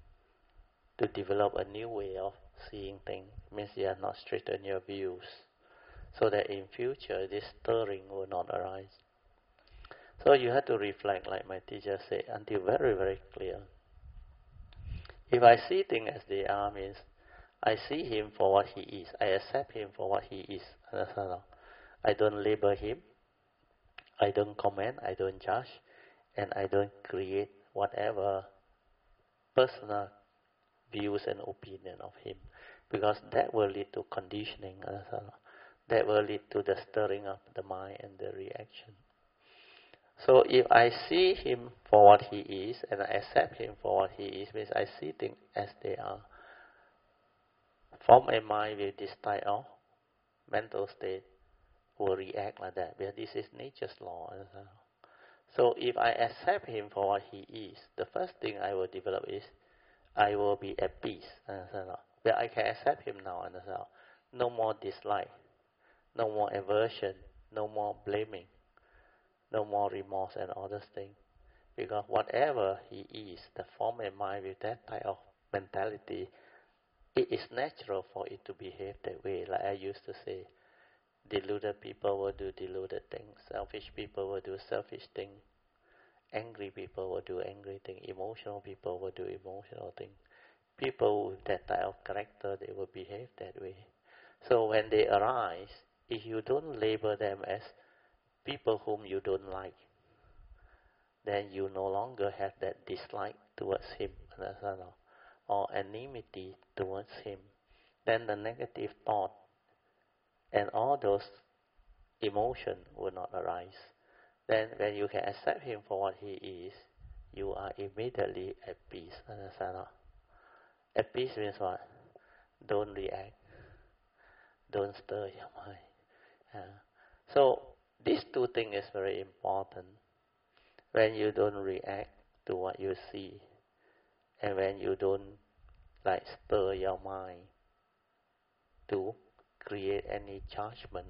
to develop a new way of seeing things. It means you have not straightened your views, so that in future this stirring will not arise. So you have to reflect, like my teacher said, until very, very clear. If I see things as they are, means I see him for what he is. I accept him for what he is. I don't label him. I don't comment. I don't judge. And I don't create whatever personal views and opinion of him. Because that will lead to conditioning. That will lead to the stirring of the mind and the reaction. So if I see him for what he is, and I accept him for what he is, means I see things as they are. Form and mind with this type of mental state will react like that, because this is nature's law. So if I accept him for what he is, the first thing I will develop is I will be at peace. But I can accept him now. No more dislike, no more aversion, no more blaming. No more remorse and all those things. Because whatever he is, the form and mind with that type of mentality, it is natural for it to behave that way. Like I used to say, deluded people will do deluded things. Selfish people will do selfish things. Angry people will do angry things. Emotional people will do emotional things. People with that type of character, they will behave that way. So when they arise, if you don't label them as people whom you don't like, then you no longer have that dislike towards him. understand? Or enmity towards him, then the negative thought and all those emotions will not arise. Then when you can accept him for what he is, you are immediately at peace. Understand? At peace means what? Don't react. Don't stir your mind. Uh, so these two things is very important. When you don't react to what you see, and when you don't like stir your mind to create any judgment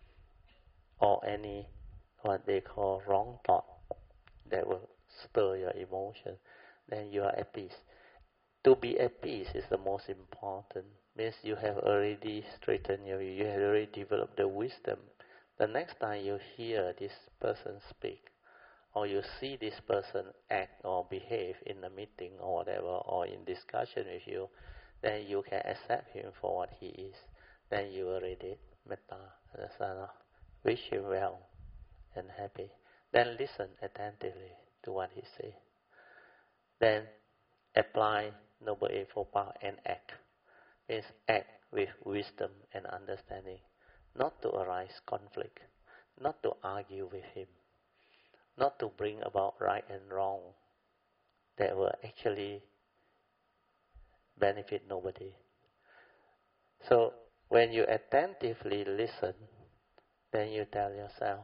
or any what they call wrong thought that will stir your emotion, then you are at peace. To be at peace is the most important. Means you have already straightened your, you have already developed the wisdom. The next time you hear this person speak, or you see this person act or behave in a meeting or whatever, or in discussion with you, then you can accept him for what he is. Then you already metta, understand? Wish him well and happy. Then listen attentively to what he says. Then apply Noble Eightfold Path and act. Means act with wisdom and understanding. Not to arise conflict. Not to argue with him. Not to bring about right and wrong that will actually benefit nobody. So when you attentively listen, then you tell yourself,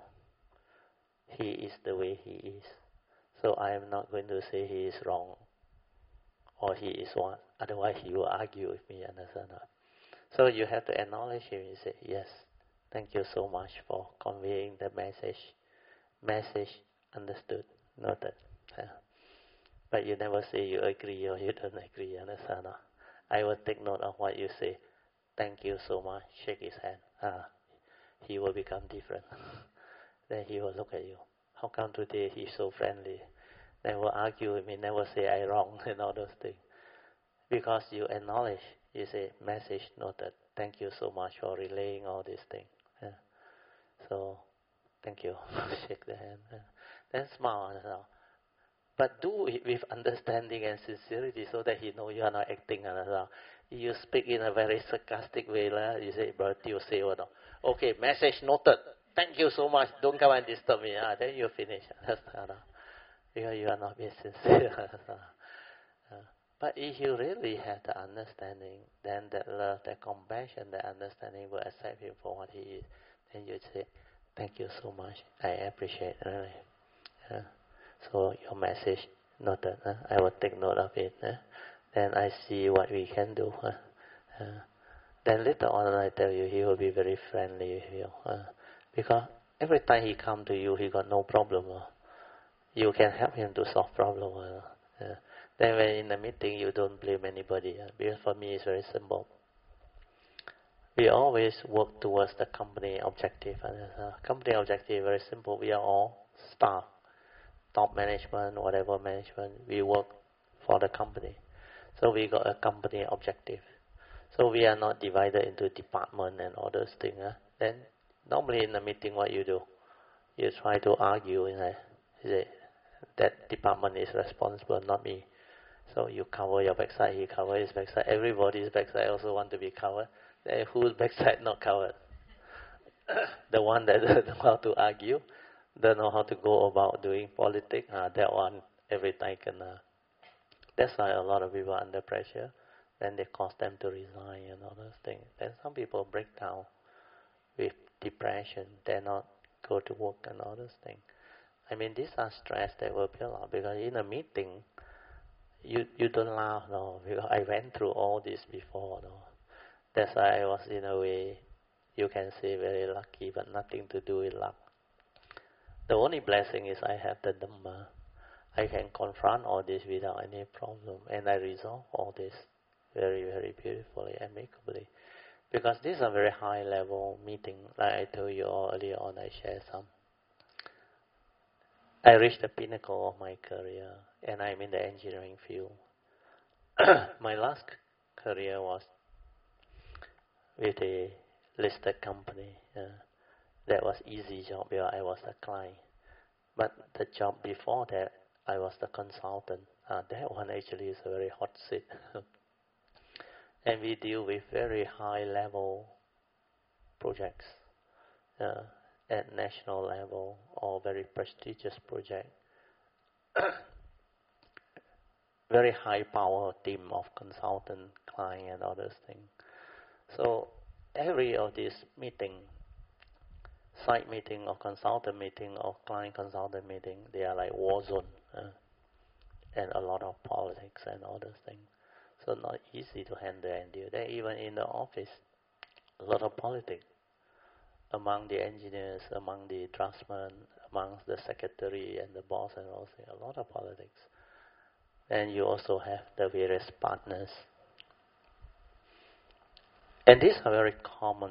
he is the way he is. So I am not going to say he is wrong or he is what. Otherwise he will argue with me, understand? So you have to acknowledge him. You say, yes, thank you so much for conveying the message. Message understood, noted. Yeah. But you never say you agree or you don't agree, understand? I will take note of what you say. Thank you so much. Shake his hand. Ah, he will become different. Then he will look at you. How come today he's so friendly? Then will argue with me, never say I wrong and all those things. Because you acknowledge, you say, message noted. Thank you so much for relaying all these things. Yeah. So, thank you. Shake the hand. Yeah. Then smile. You know. But do it with understanding and sincerity so that he knows you are not acting. You know. You speak in a very sarcastic way. You say, but you say, oh, no. Okay, message noted. Thank you so much. Don't come and disturb me. Ah, then you finish. Because you are not being sincere. But if you really have the understanding, then that love, that compassion, that understanding will accept him for what he is. Then you say, thank you so much. I appreciate it, really. Yeah. So your message noted. Huh? I will take note of it. Huh? Then I see what we can do. Huh? Uh, then later on I tell you, he will be very friendly with you. Huh? Because every time he come to you, he got no problem. Huh? You can help him to solve problem. Huh? Uh, then when in the meeting, you don't blame anybody. Huh? Because for me, it's very simple. We always work towards the company objective. Uh, company objective very simple. We are all staff, top management, whatever management. We work for the company. So we got a company objective. So we are not divided into department and all those things. Uh. Then normally in the meeting, what you do? You try to argue. You know, you say, that department is responsible, not me. So you cover your backside, he cover his backside. Everybody's backside also want to be covered. Then whose backside not covered? The one that doesn't know how to argue, don't know how to go about doing politics. Uh, that one every time can. Uh, that's why a lot of people are under pressure. Then they cause them to resign and all those things. Then some people break down with depression. They not go to work and all those things. I mean, these are stress that will build up because in a meeting, you you don't laugh, no, because I went through all this before, no. That's why I was, in a way, you can say very lucky, but nothing to do with luck. The only blessing is I have the Dhamma. I can confront all this without any problem, and I resolve all this very, very beautifully, amicably. Because this is a very high-level meeting, like I told you all earlier on, I shared some. I reached the pinnacle of my career, and I'm in the engineering field. My last career was with a listed company. Uh, that was easy job where I was a client. But the job before that, I was the consultant. Uh, that one actually is a very hot seat. And we deal with very high level projects uh, at national level or very prestigious project. Very high power team of consultant, client and other things. So every of these meeting, site meeting or consultant meeting or client consultant meeting, they are like war zone uh, and a lot of politics and other things. So not easy to handle and deal. Then even in the office, a lot of politics among the engineers, among the draftsmen, amongst the secretary and the boss and all things, a lot of politics. And you also have the various partners. And these are very common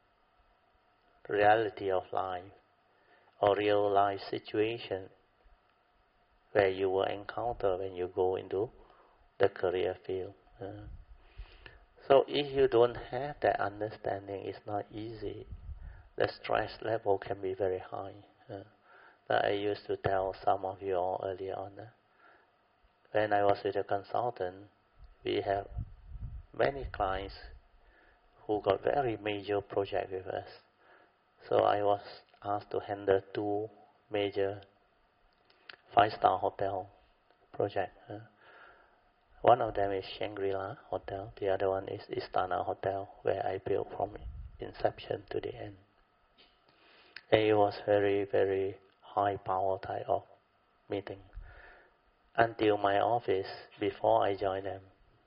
reality of life or real life situation where you will encounter when you go into the career field. Uh, so if you don't have that understanding, it's not easy. The stress level can be very high. Uh, that I used to tell some of you all earlier on. Uh, when I was with a consultant, we have many clients who got very major project with us. So I was asked to handle two major five-star hotel projects. Uh, one of them is Shangri-La Hotel. The other one is Istana Hotel, where I built from inception to the end. And it was very, very high power type of meeting. Until my office, before I joined them,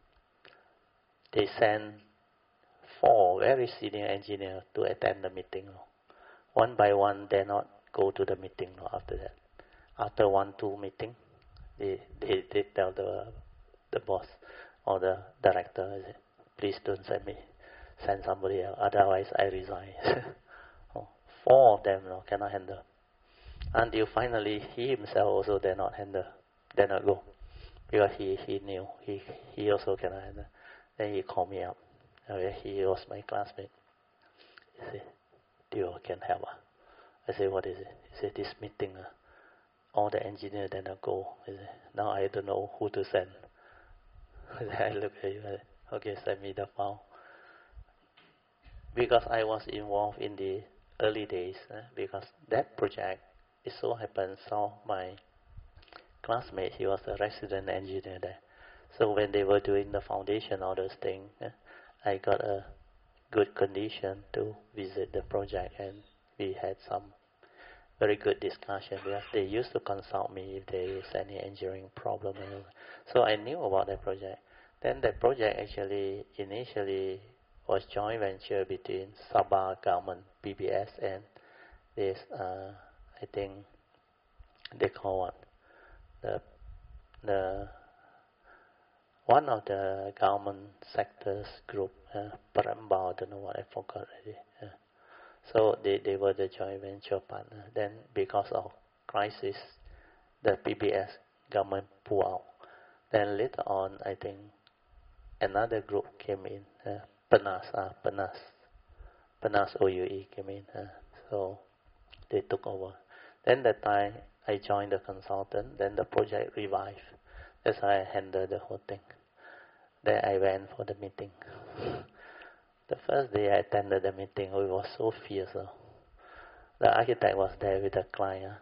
they sent four very senior engineers to attend the meeting. One by one, they not go to the meeting after that. After one, two meeting, they, they, they tell the the boss or the director, please don't send me, send somebody else, otherwise I resign. Oh, four of them no, cannot handle. Until finally, he himself also did not handle, did not go, because he, he knew, he, he also cannot handle. Then he called me up. Okay, he was my classmate. He said, Teo, can help. Uh? I said, what is it? He said, this meeting, uh, all the engineers did not go. He said, now I don't know who to send. I look at you, I said, okay, send me the file. Because I was involved in the early days, uh, because that project, it so happened, saw my classmate, he was a resident engineer there. So when they were doing the foundation, all those things, uh, I got a good condition to visit the project, and we had some very good discussion because they used to consult me if there is any engineering problem. So I knew about that project. Then the project actually initially was joint venture between Sabah government, P B S, and this, uh, I think they call what? The, the one of the government sectors group, uh, Parambao, I don't know what, I forgot already. Uh, so they, they were the joint venture partner. Then because of crisis, the P B S government pulled out. Then later on, I think another group came in, uh, Penas, uh, Penas, Penas O U E came in. Uh, so they took over. Then that time I joined the consultant. Then the project revived. That's how I handled the whole thing. Then I went for the meeting. The first day I attended the meeting, it was so fierce. Uh. The architect was there with the client.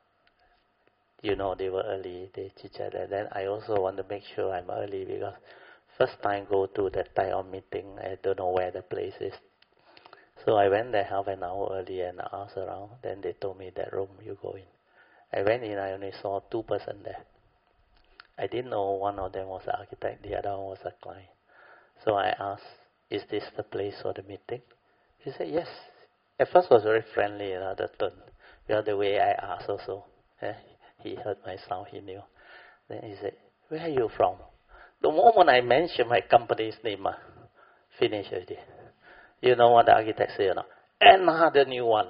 You know, they were early, they chit-chatted. Then I also want to make sure I'm early because first time go to that type of meeting, I don't know where the place is. So I went there half an hour early and asked around. Then they told me that room you go in. I went in, I only saw two person there. I didn't know one of them was the architect, the other one was a client. So I asked, is this the place for the meeting? He said, yes. At first was very friendly, you know, the tone. Because the way I asked also. Eh, he heard my sound, he knew. Then he said, where are you from? The moment I mentioned my company's name, uh, finished already. You know what the architect said, you know? Another new one.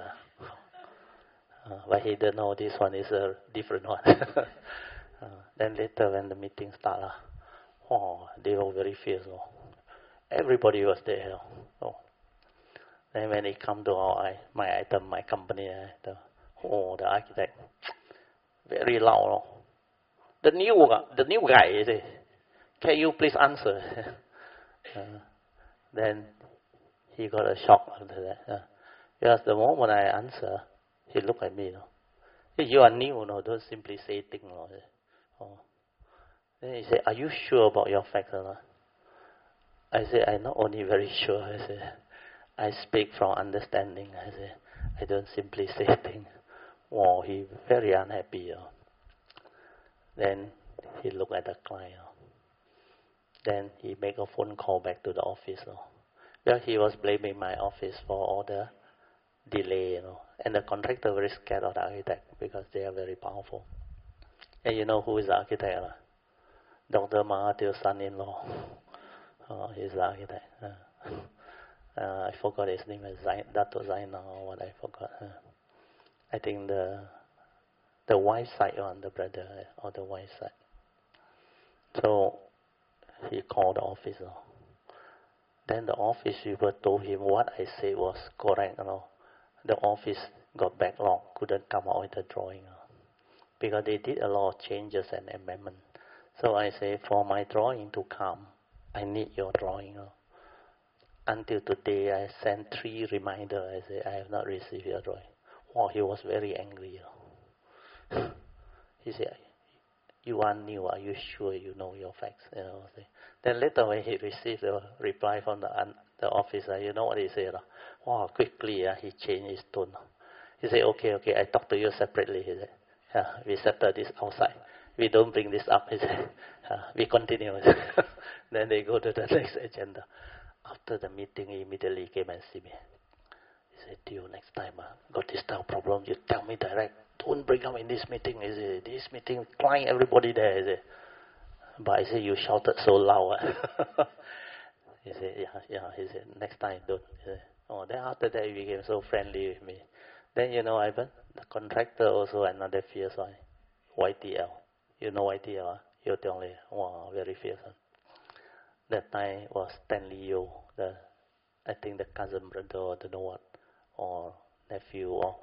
Uh, but he didn't know this one is a different one. Uh, then later when the meeting started, oh, they were very fierce. Oh. Everybody was there. Oh. Then when it come to our, my item, my company, uh, the, oh, the architect, very loud. Oh. the new the new guy, you see, can you please answer? uh, then he got a shock after that. Uh, because the moment I answer, he looked at me. You know, hey, you are new, no? Don't simply say things. No? Oh. Then he said, are you sure about your facts or not? I said, I'm not only very sure. I said, I speak from understanding. I said, I don't simply say things. Wow, he very unhappy. You know. Then he looked at the client. You know. Then he make a phone call back to the office. You know. Well, he was blaming my office for all the delay, you know. And the contractor very scared of the architect because they are very powerful. And you know who is the architect? Uh? Doctor Mahathir's son-in-law. Oh, he's the architect. Uh, uh, I forgot his name. Zain, Dato Zainal or what I forgot. Uh, I think the the wife side one, the brother or the wife side. So he called the office. You know. Then the office people told him what I said was correct. You know. The office got backlog, couldn't come out with the drawing. You know. Because they did a lot of changes and amendments. So I say, for my drawing to come, I need your drawing. You know. Until today, I sent three reminders. I say, I have not received your drawing. Wow, he was very angry. You know. He said, you are new. Are you sure you know your facts? You know. Then later when he received the reply from the the officer, you know what he said? Wow, quickly uh, he changed his tone. He said, okay, okay, I talk to you separately. He said, yeah, we settle this outside. We don't bring this up. He said, uh, we continue. Then they go to the next agenda. After the meeting, he immediately came and see me. He said, Teo, next time, uh, got this type of problem, you tell me direct. Don't bring up in this meeting. He said, this meeting, client, everybody there. He said, but I said, you shouted so loud. Uh. He said, yeah, yeah. He said, next time, don't. He said, oh, then after that, he became so friendly with me. Then, you know, Ivan, the contractor also another fierce one. Y T L. You know Y T L, huh? Yo Tiong Lei. Wow, very fierce one. That time was Stanley Yo, the, I think the cousin brother or don't know what, or nephew or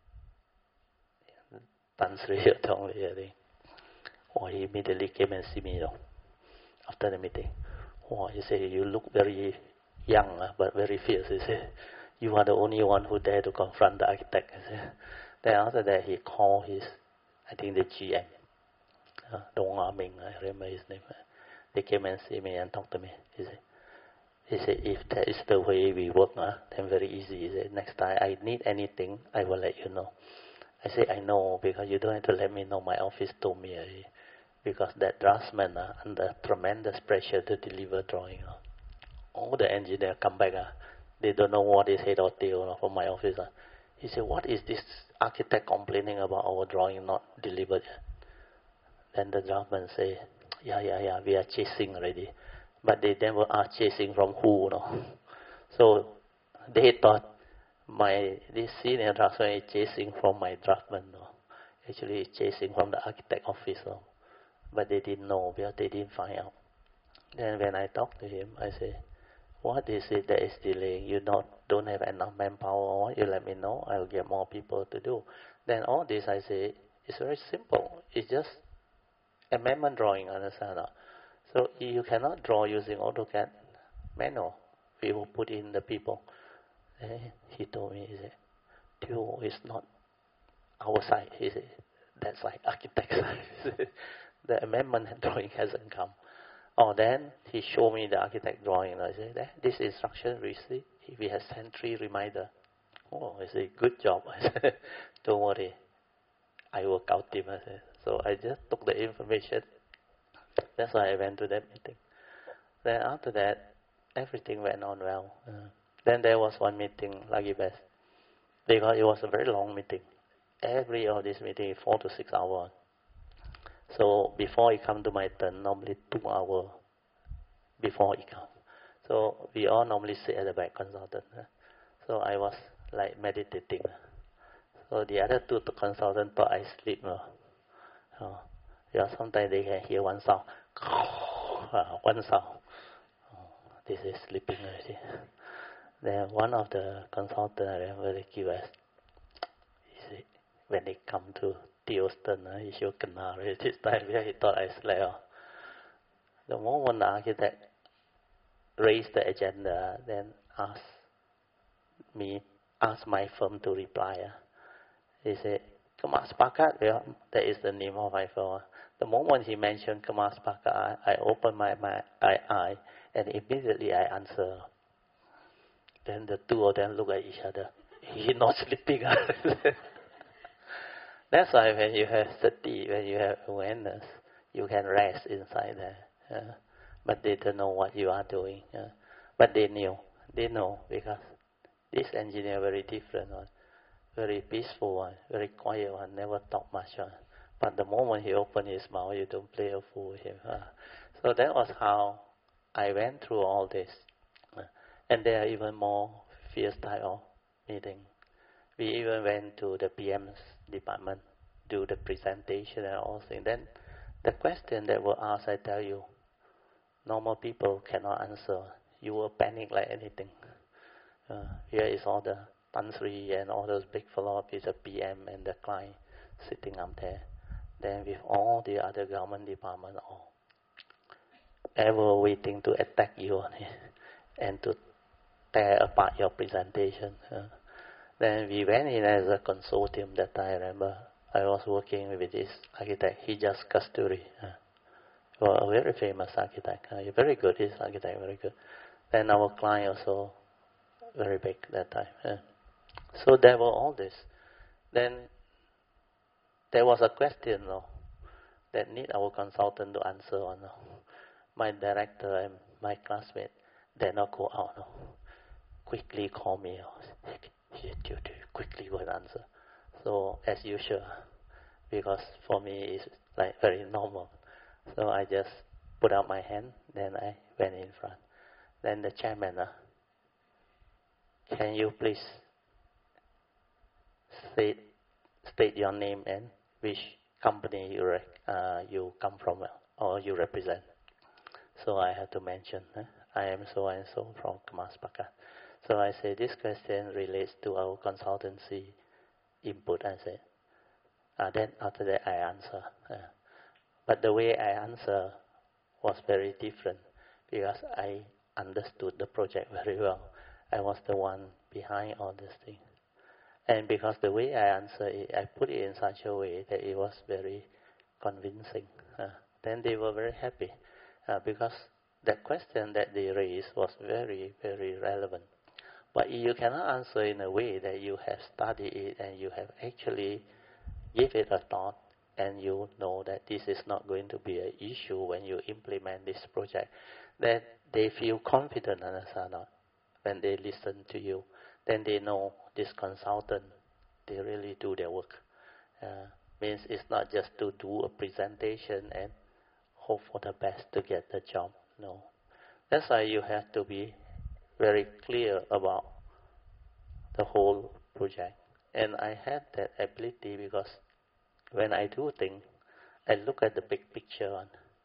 Tan Sri Yo Tiong Lei, I think. Oh, he immediately came and see me, you know, after the meeting. Oh, he said, you look very young, uh, but very fierce. He said, you are the only one who dare to confront the architect. He said. Then after that, he called his, I think the G M, uh, Dong Ah Ming, I remember his name. They came and see me and talked to me. He said, he said, if that is the way we work, uh, then very easy. He said, next time I need anything, I will let you know. I said, I know, because you don't have to let me know. My office told me. Uh, because that draftsman uh, under tremendous pressure to deliver drawing. Uh. All the engineers come back. Uh, they don't know what is head or tail uh, from my office. Uh. He said, what is this architect complaining about our drawing not delivered yet? Then the draftsman say, yeah, yeah, yeah, we are chasing already. But they never are chasing from who, no? So they thought my this senior draftsman is chasing from my draftsman, no? Actually, it's chasing from the architect office, no? But they didn't know because they didn't find out. Then when I talked to him, I say, what is it that is delaying? You not, don't have enough manpower or what? You let me know. I'll get more people to do. Then all this, I say, it's very simple. It's just amendment drawing, understand? So you cannot draw using AutoCAD manual. We will put in the people. Then he told me, he said, Teo, it's not our side. He said, that's like architect side. The amendment drawing hasn't come. Oh, then he showed me the architect drawing. I said, this instruction receipt, we have sent three reminder. Oh, I said, good job. I said, don't worry, I work out him. I said, so I just took the information. That's why I went to that meeting. Then after that, everything went on well. Uh, then there was one meeting, Lucky Best, because it was a very long meeting. Every of this meeting is four to six hours. So before it come to my turn, normally two hours before it come. So we all normally sit at the back, consultant. Uh. So I was like meditating. So the other two consultants thought I sleep. Uh. Uh, yeah, sometimes they can hear one sound. Uh, one sound. Oh, this is sleeping already. Then one of the consultants, I remember the Q S, he said, when they come to Houston, uh, he showed Canary, this time where he thought I slept. The moment the architect raised the agenda, then asked me, asked my firm to reply. Uh, he said, Kamas Pakat, well, that is the name of my firm. The moment he mentioned Kamas Pakat, I, I opened my, my eye, eye and immediately I answered. Then the two of them look at each other. He's not sleeping. That's why when you have sati, when you have awareness, you can rest inside there. Uh, but they don't know what you are doing. Uh, but they knew. They know because this engineer very different one, very peaceful one, very quiet one, never talk much one. But the moment he opened his mouth, you don't play a fool with him. Uh, so that was how I went through all this. Uh, and there are even more fierce type of meeting. We even went to the P M's department, do the presentation and all things. Then the question that were asked, I tell you, normal people cannot answer. You will panic like anything. Uh, here is all the Tan Sri and all those big philosophies, the P M and the client sitting up there. Then with all the other government departments, all ever waiting to attack you on it and to tear apart your presentation. Uh, then we went in as a consortium that I remember. I was working with this architect, Hijas Kasturi. Uh, well, a very famous architect. Uh, very good, this architect, very good. Then our client also very big that time. Uh, so there were all this. Then there was a question no, that need our consultant to answer on. No. My director and my classmate, they not go out. No. Quickly call me. No. Quickly go and answer. So as usual, because for me it's like very normal. So I just put out my hand, then I went in front. Then the chairman, uh, can you please state, state your name and which company you, rec- uh, you come from or you represent? So I had to mention, uh, I am so and so from Kamas Pakat. So I say this question relates to our consultancy input, I said. Uh, then after that I answer. Uh, but the way I answer was very different because I understood the project very well. I was the one behind all this thing. And because the way I answer it, I put it in such a way that it was very convincing. Uh, then they were very happy uh, because that question that they raised was very, very relevant. But you cannot answer in a way that you have studied it and you have actually give it a thought and you know that this is not going to be an issue when you implement this project, that they feel confident, understand not? When they listen to you, then they know this consultant, they really do their work. Uh, means it's not just to do a presentation and hope for the best to get the job. No. That's why you have to be very clear about the whole project. And I had that ability because when I do things, I look at the big picture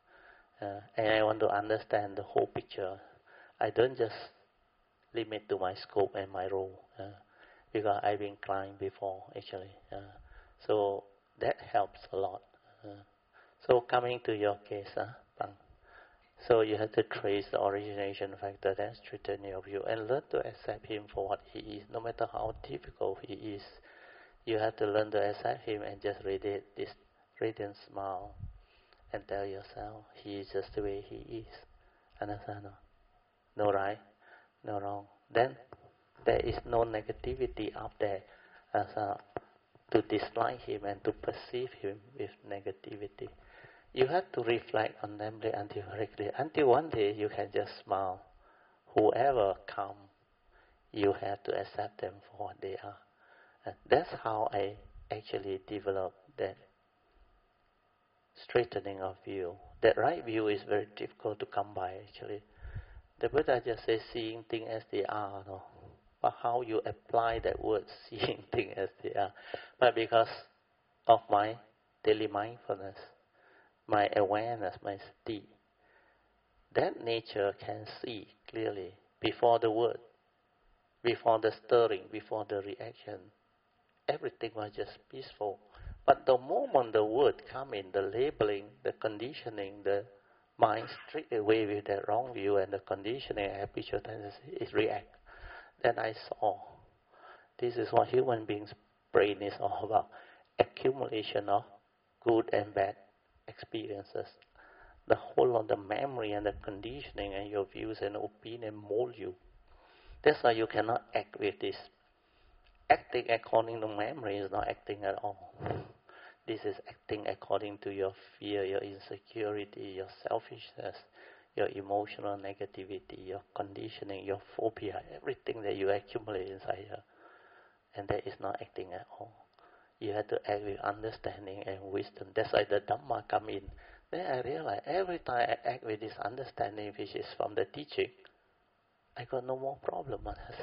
uh, and I want to understand the whole picture. I don't just limit to my scope and my role uh, because I've been climbed before actually. Uh, so that helps a lot. Uh, so coming to your case, uh, Pang. So you have to trace the origination factor that's written in your view and learn to accept him for what he is, no matter how difficult he is. You have to learn to accept him and just radiate this radiant smile and tell yourself he is just the way he is. Understand? No, no right, no wrong. Then there is no negativity up there as uh, to dislike him and to perceive him with negativity. You have to reflect on them until very clear. Until one day you can just smile. Whoever come, you have to accept them for what they are. And that's how I actually developed that straightening of view. That right view is very difficult to come by actually. The Buddha just says seeing things as they are, no? But how you apply that word, seeing things as they are. But because of my daily mindfulness, my awareness, my sati, that nature can see clearly before the word, before the stirring, before the reaction. Everything was just peaceful. But the moment the word come in, the labeling, the conditioning, the mind straight away with that wrong view and the conditioning and habitual tendency is react. Then I saw this is what human beings' brain is all about. Accumulation of good and bad experiences. The whole of the memory and the conditioning and your views and opinion mold you. That's why you cannot act with this. Acting according to memory is not acting at all. This is acting according to your fear, your insecurity, your selfishness, your emotional negativity, your conditioning, your phobia, everything that you accumulate inside here. And that is not acting at all. You have to act with understanding and wisdom. That's why the Dhamma come in. Then I realize every time I act with this understanding, which is from the teaching, I got no more problem.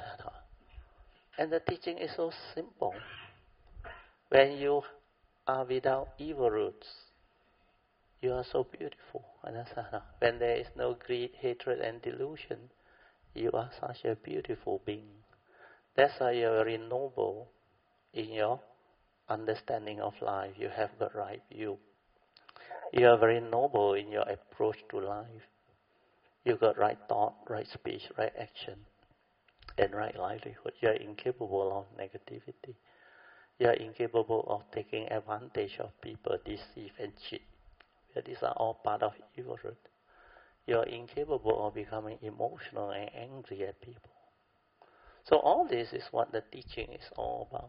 And the teaching is so simple. When you are without evil roots, you are so beautiful. When there is no greed, hatred, and delusion, you are such a beautiful being. That's why you are very noble in your understanding of life. You have the right view. You are very noble in your approach to life. You got right thought, right speech, right action, and right livelihood. You are incapable of negativity. You are incapable of taking advantage of people, deceive and cheat. These are all part of evil root. You are incapable of becoming emotional and angry at people. So all this is what the teaching is all about.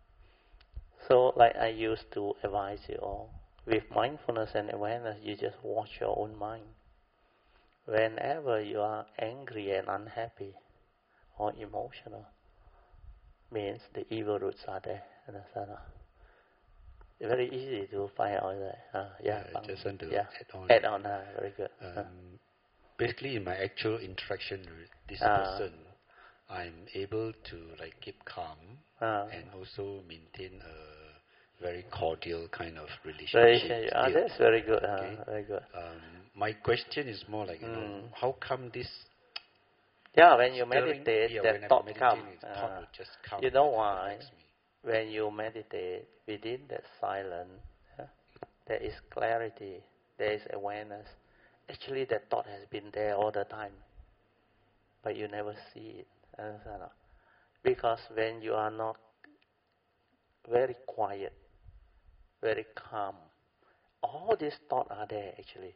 So like I used to advise you all, with mindfulness and awareness, you just watch your own mind. Whenever you are angry and unhappy or emotional, means the evil roots are there. Understand? It's very easy to find out that. Uh, yeah, I just want to yeah. add on. Add on, uh, very good. Um, uh. Basically, in my actual interaction with this uh. person, I'm able to like keep calm uh. and also maintain a very cordial kind of relationship. Relationship. Ah, that's very good. Uh, okay? Very good. Um, my question is more like, you know, Mm. how come this? Yeah, when you stirring, meditate, yeah, that thought come. thought Uh, will just come. you know and why? affects me. When you meditate, within that silence, yeah, there is clarity, there is awareness. Actually, that thought has been there all the time, but you never see it. Understand? Because when you are not very quiet, very calm, all these thoughts are there actually.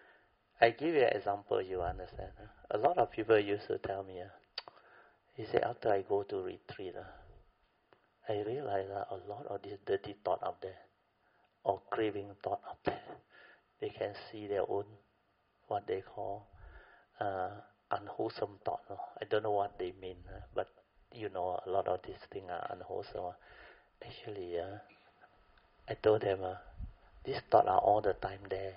I give you an example, you understand. Huh? A lot of people used to tell me, uh, he said, after I go to retreat, uh, I realize that a lot of this dirty thought up there, or craving thought up there, they can see their own, what they call, uh, unwholesome thought. No? I don't know what they mean, uh, but you know, a lot of these things are unwholesome. Actually, uh, I told them, uh, these thoughts are all the time there,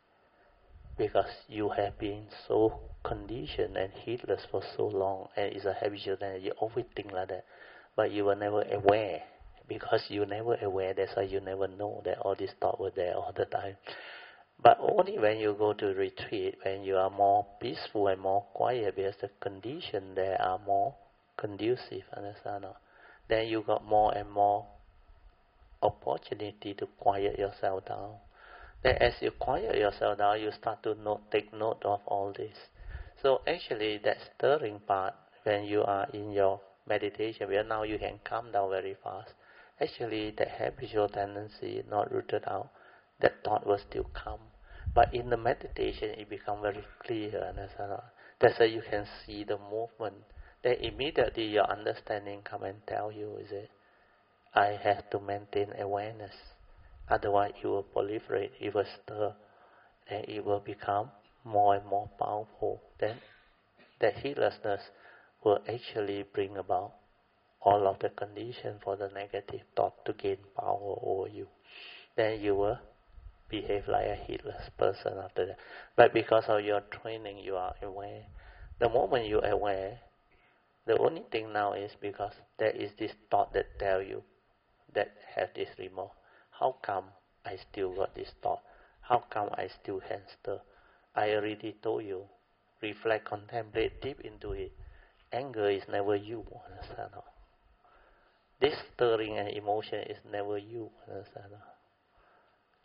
because you have been so conditioned and heedless for so long, and it's a habitual, and you always think like that. But you were never aware, because you never aware, that's why you never know that all these thoughts were there all the time. But only when you go to retreat, when you are more peaceful and more quiet, because the conditions there are more conducive, understand? No? Then you got more and more opportunity to quiet yourself down. Then as you quiet yourself down, you start to note, take note of all this. So actually that stirring part, when you are in your meditation, where now you can calm down very fast, actually that habitual tendency not rooted out, that thought will still come. But in the meditation, it becomes very clear. Understand? That's why you can see the movement. Then immediately your understanding come and tell you, is it, I have to maintain awareness. Otherwise it will proliferate, it will stir, and it will become more and more powerful. Then that heedlessness will actually bring about all of the conditions for the negative thought to gain power over you. Then you will behave like a heedless person after that. But because of your training, you are aware. The moment you are aware, the only thing now is because there is this thought that tell you that have this remorse. How come I still got this thought? How come I still can stir? I already told you. Reflect, contemplate deep into it. Anger is never you, understand? This stirring and emotion is never you, understand?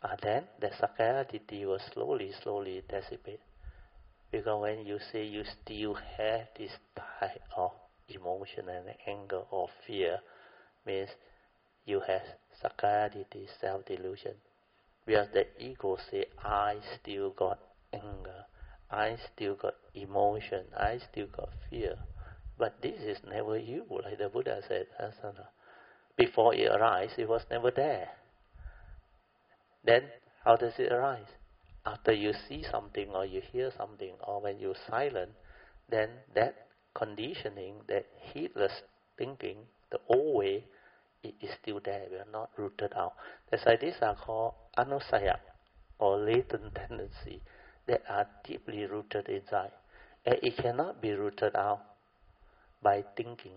uh, then the Sakkaya Ditthi will slowly, slowly dissipate. Because when you say you still have this type of emotion and anger or fear, means you have Sakkaya Ditthi, self-delusion. Whereas the ego say, I still got anger, I still got emotion, I still got fear. But this is never you, like the Buddha said. Before it arises, it was never there. Then, how does it arise? After you see something or you hear something or when you're silent, then that conditioning, that heedless thinking, the old way, it is still there. We are not rooted out. That's why these are called anusaya, or latent tendency, that are deeply rooted inside. And it cannot be rooted out by thinking,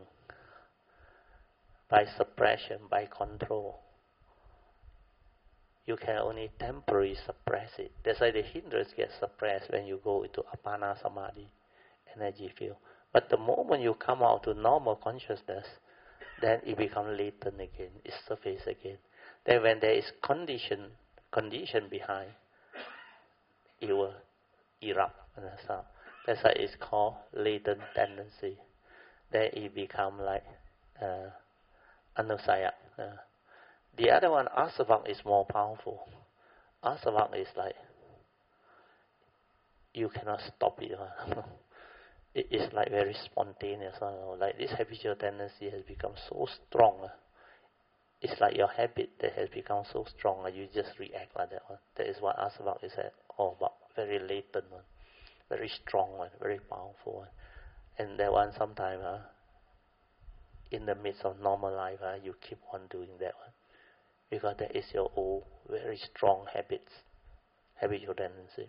by suppression, by control. You can only temporarily suppress it. That's why the hindrance gets suppressed when you go into Appana Samadhi, energy field. But the moment you come out to normal consciousness, then it becomes latent again, it surfaces again. Then when there is condition, condition behind, it will erupt. That's why it's called latent tendency. Then it becomes like uh, anusaya. Uh, the other one, asavak, is more powerful. Asavak is like, you cannot stop it. It is like very spontaneous. Like this habitual tendency has become so strong. It's like your habit that has become so strong, you just react like that one. That is what asavak is all about. Very latent one, very strong one, very powerful one. And that one sometimes, uh, in the midst of normal life, uh, you keep on doing that one. Because that is your old, very strong habits, habitual tendency.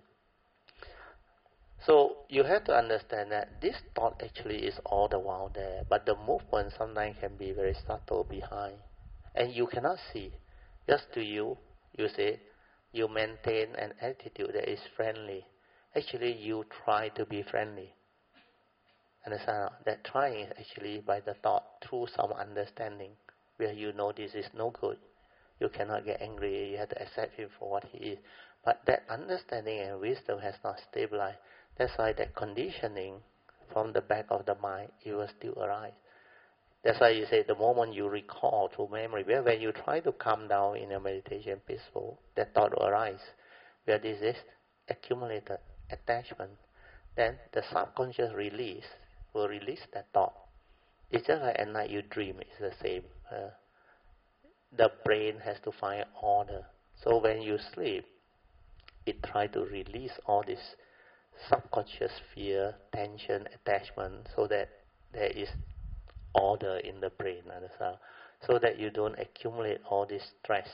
So you have to understand that this thought actually is all the while there, but the movement sometimes can be very subtle behind. And you cannot see. Just to you, you say, you maintain an attitude that is friendly. Actually, you try to be friendly. Understand? That trying is actually by the thought, through some understanding, where you know this is no good. You cannot get angry, you have to accept him for what he is. But that understanding and wisdom has not stabilized. That's why that conditioning from the back of the mind, it will still arise. That's why you say the moment you recall through memory, where when you try to calm down in your meditation peaceful, that thought will arise. Where this is accumulated attachment, then the subconscious release will release that thought. It's just like at night you dream, it's the same. Uh, the brain has to find order. So when you sleep, it tries to release all this subconscious fear, tension, attachment, so that there is order in the brain, understand? So that you don't accumulate all this stress,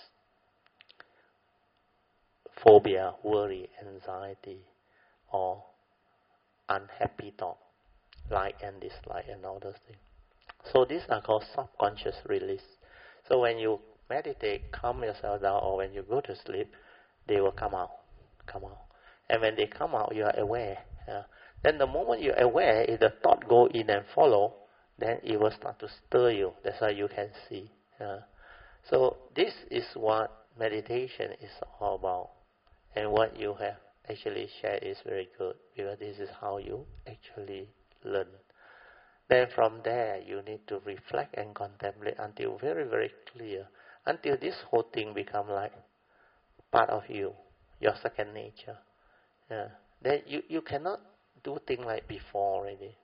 phobia, worry, anxiety, or unhappy thought, like and dislike and all those things. So these are called subconscious release. So when you meditate, calm yourself down, or when you go to sleep, they will come out, come out. And when they come out, you are aware. Uh, then the moment you're aware, if the thought go in and follow, then it will start to stir you. That's why you can see. Uh, so this is what meditation is all about. And what you have actually shared is very good, because this is how you actually learn. Then from there, you need to reflect and contemplate until very, very clear, until this whole thing become like part of you, your second nature. Yeah. Then you, you cannot do things like before already.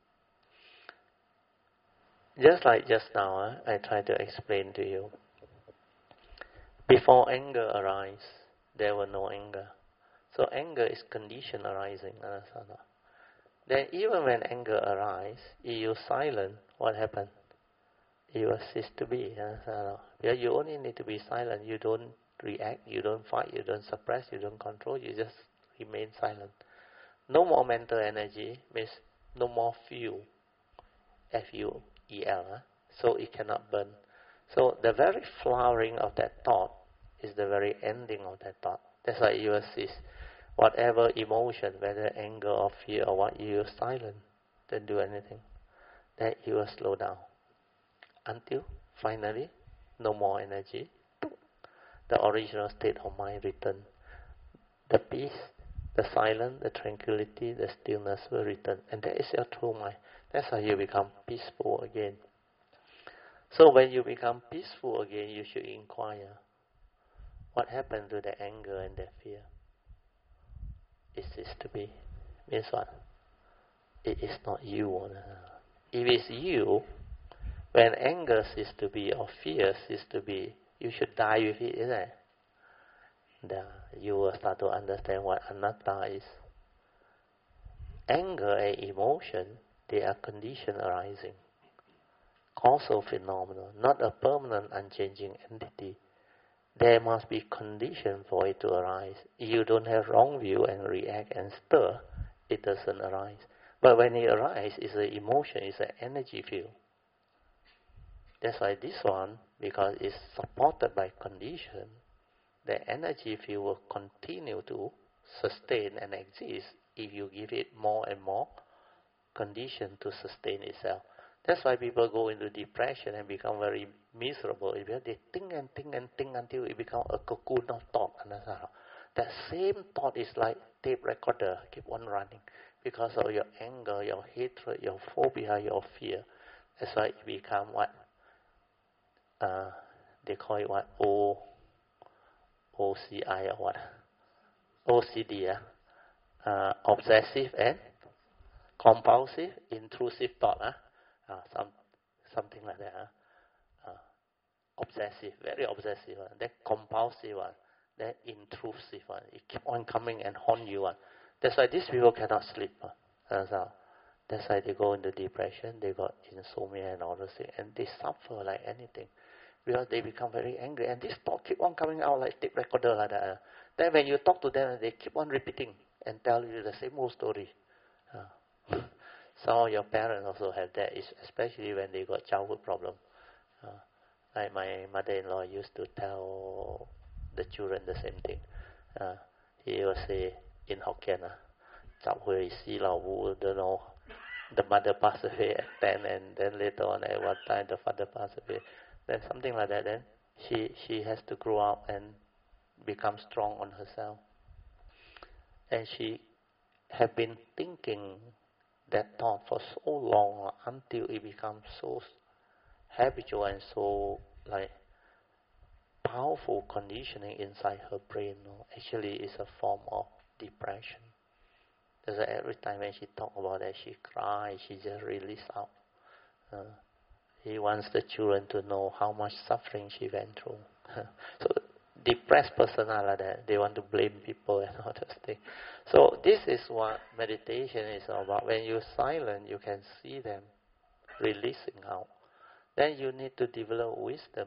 Just like just now, uh, I tried to explain to you. Before anger arises, there was no anger. So anger is condition arising. Understand? Then even when anger arises, if you silent, what happens? It will cease to be. Understand? Because you only need to be silent. You don't react, you don't fight, you don't suppress, you don't control, you just remain silent. No more mental energy means no more fuel. F U E L. Huh? So it cannot burn. So the very flowering of that thought is the very ending of that thought. That's why you will cease. Whatever emotion, whether anger or fear or what, you will silent. Don't do anything. Then you will slow down. Until finally, no more energy. the original state of mind return. The peace, the silence, the tranquility, the stillness will return. And that is your true mind. That's how you become peaceful again. So when you become peaceful again, you should inquire, what happened to the anger and the fear? It is to be. Means what? It is not you. If it's you, when anger ceases to be or fear ceases to be, you should die with it, isn't it? Then you will start to understand what anatta is. Anger and emotion, they are condition arising. Causal phenomenon, not a permanent, unchanging entity. There must be condition for it to arise. If you don't have wrong view and react and stir, it doesn't arise. But when it arises, it's an emotion, it's an energy field. That's why this one, because it's supported by condition, the energy field will continue to sustain and exist if you give it more and more condition to sustain itself. That's why people go into depression and become very miserable. They think and think and think until it becomes a cocoon of thought. That same thought is like tape recorder, keep on running. Because of your anger, your hatred, your phobia, your fear. That's why it becomes what? Uh, they call it what? O, O C I or what? O C D, uh, uh, obsessive and compulsive, intrusive thought. Huh? Uh, some, something like that. Huh? Uh, obsessive, very obsessive one. Then compulsive one. Then intrusive one. It keep on coming and haunt you one. That's why these people cannot sleep. Huh? That's how. That's why they go into depression. They got insomnia and all those things, and they suffer like anything because they become very angry. And this thought keep on coming out like tape recorder like that. Uh. Then when you talk to them, they keep on repeating and tell you the same old story. Uh. Some of your parents also have that, especially when they got childhood problem. Uh, like my mother-in-law used to tell the children the same thing. Uh, he will say in Hokkien, uh, don't know, the mother passed away at ten, and then later on at one time the father passed away. Then something like that. Then she she has to grow up and become strong on herself. And she have been thinking that thought for so long until it becomes so habitual and so like powerful conditioning inside her brain. No? Actually, it's a form of depression. That's why every time when she talk about that, she cries. She just release out. Uh, he wants the children to know how much suffering she went through. So depressed person are like that. They want to blame people and all those things. So this is what meditation is about. When you're silent, you can see them releasing out. Then you need to develop wisdom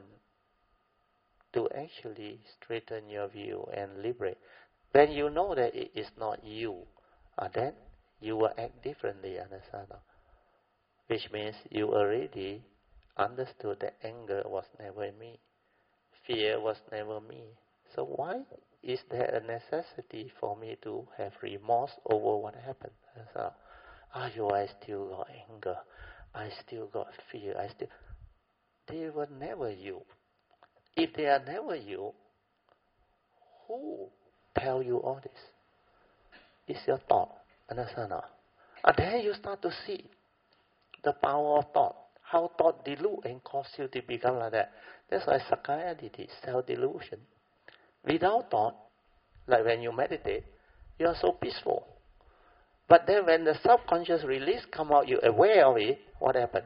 to actually straighten your view and liberate. When you know that it is not you, uh, then you will act differently, understand? Which means you already understood that anger was never me. Fear was never me. So why is there a necessity for me to have remorse over what happened? So, ah, you, I still got anger. I still got fear. I still. They were never you. If they are never you, who tell you all this? It's your thought. Understand? And then you start to see the power of thought. How thought delude and cause you to become like that. That's why Sakaya did it, self-delusion. Without thought, like when you meditate, you are so peaceful. But then when the subconscious release come out, you're aware of it, what happened?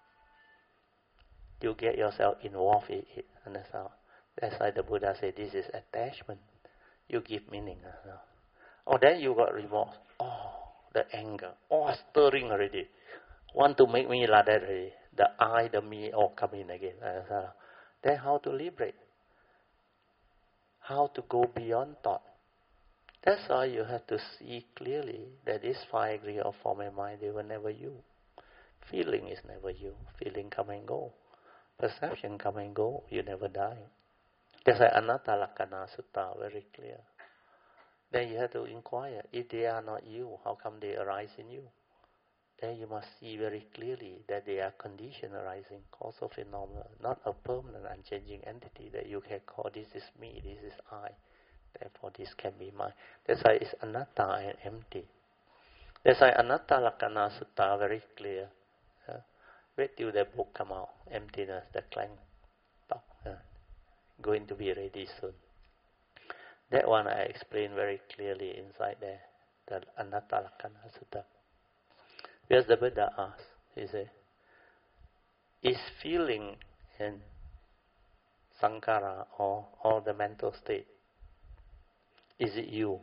You get yourself involved in it. Understand? That's why the Buddha said this is attachment. You give meaning. Oh, then you got remorse. Oh, the anger. Oh, stirring already. Want to make me like that already. The I, the me, all come in again. Then how to liberate? How to go beyond thought? That's why you have to see clearly that this five aggregate of form and mind, they were never you. Feeling is never you. Feeling come and go. Perception come and go. You never die. That's why Anatta Lakkhana Sutta, very clear. Then you have to inquire, if they are not you, how come they arise in you? then you must see very clearly that they are condition arising, causal phenomena, not a permanent, unchanging entity that you can call this is me, this is I, therefore this can be mine. That's why it's anatta and empty. That's why Anatta Lakkhana Sutta very clear. Uh, wait till the book come out, emptiness, the clank talk, uh, going to be ready soon. That one I explain very clearly inside there, the Anatta Lakkhana Sutta. Because the Buddha asked, he said, is feeling and sankhara or, or the mental state, is it you?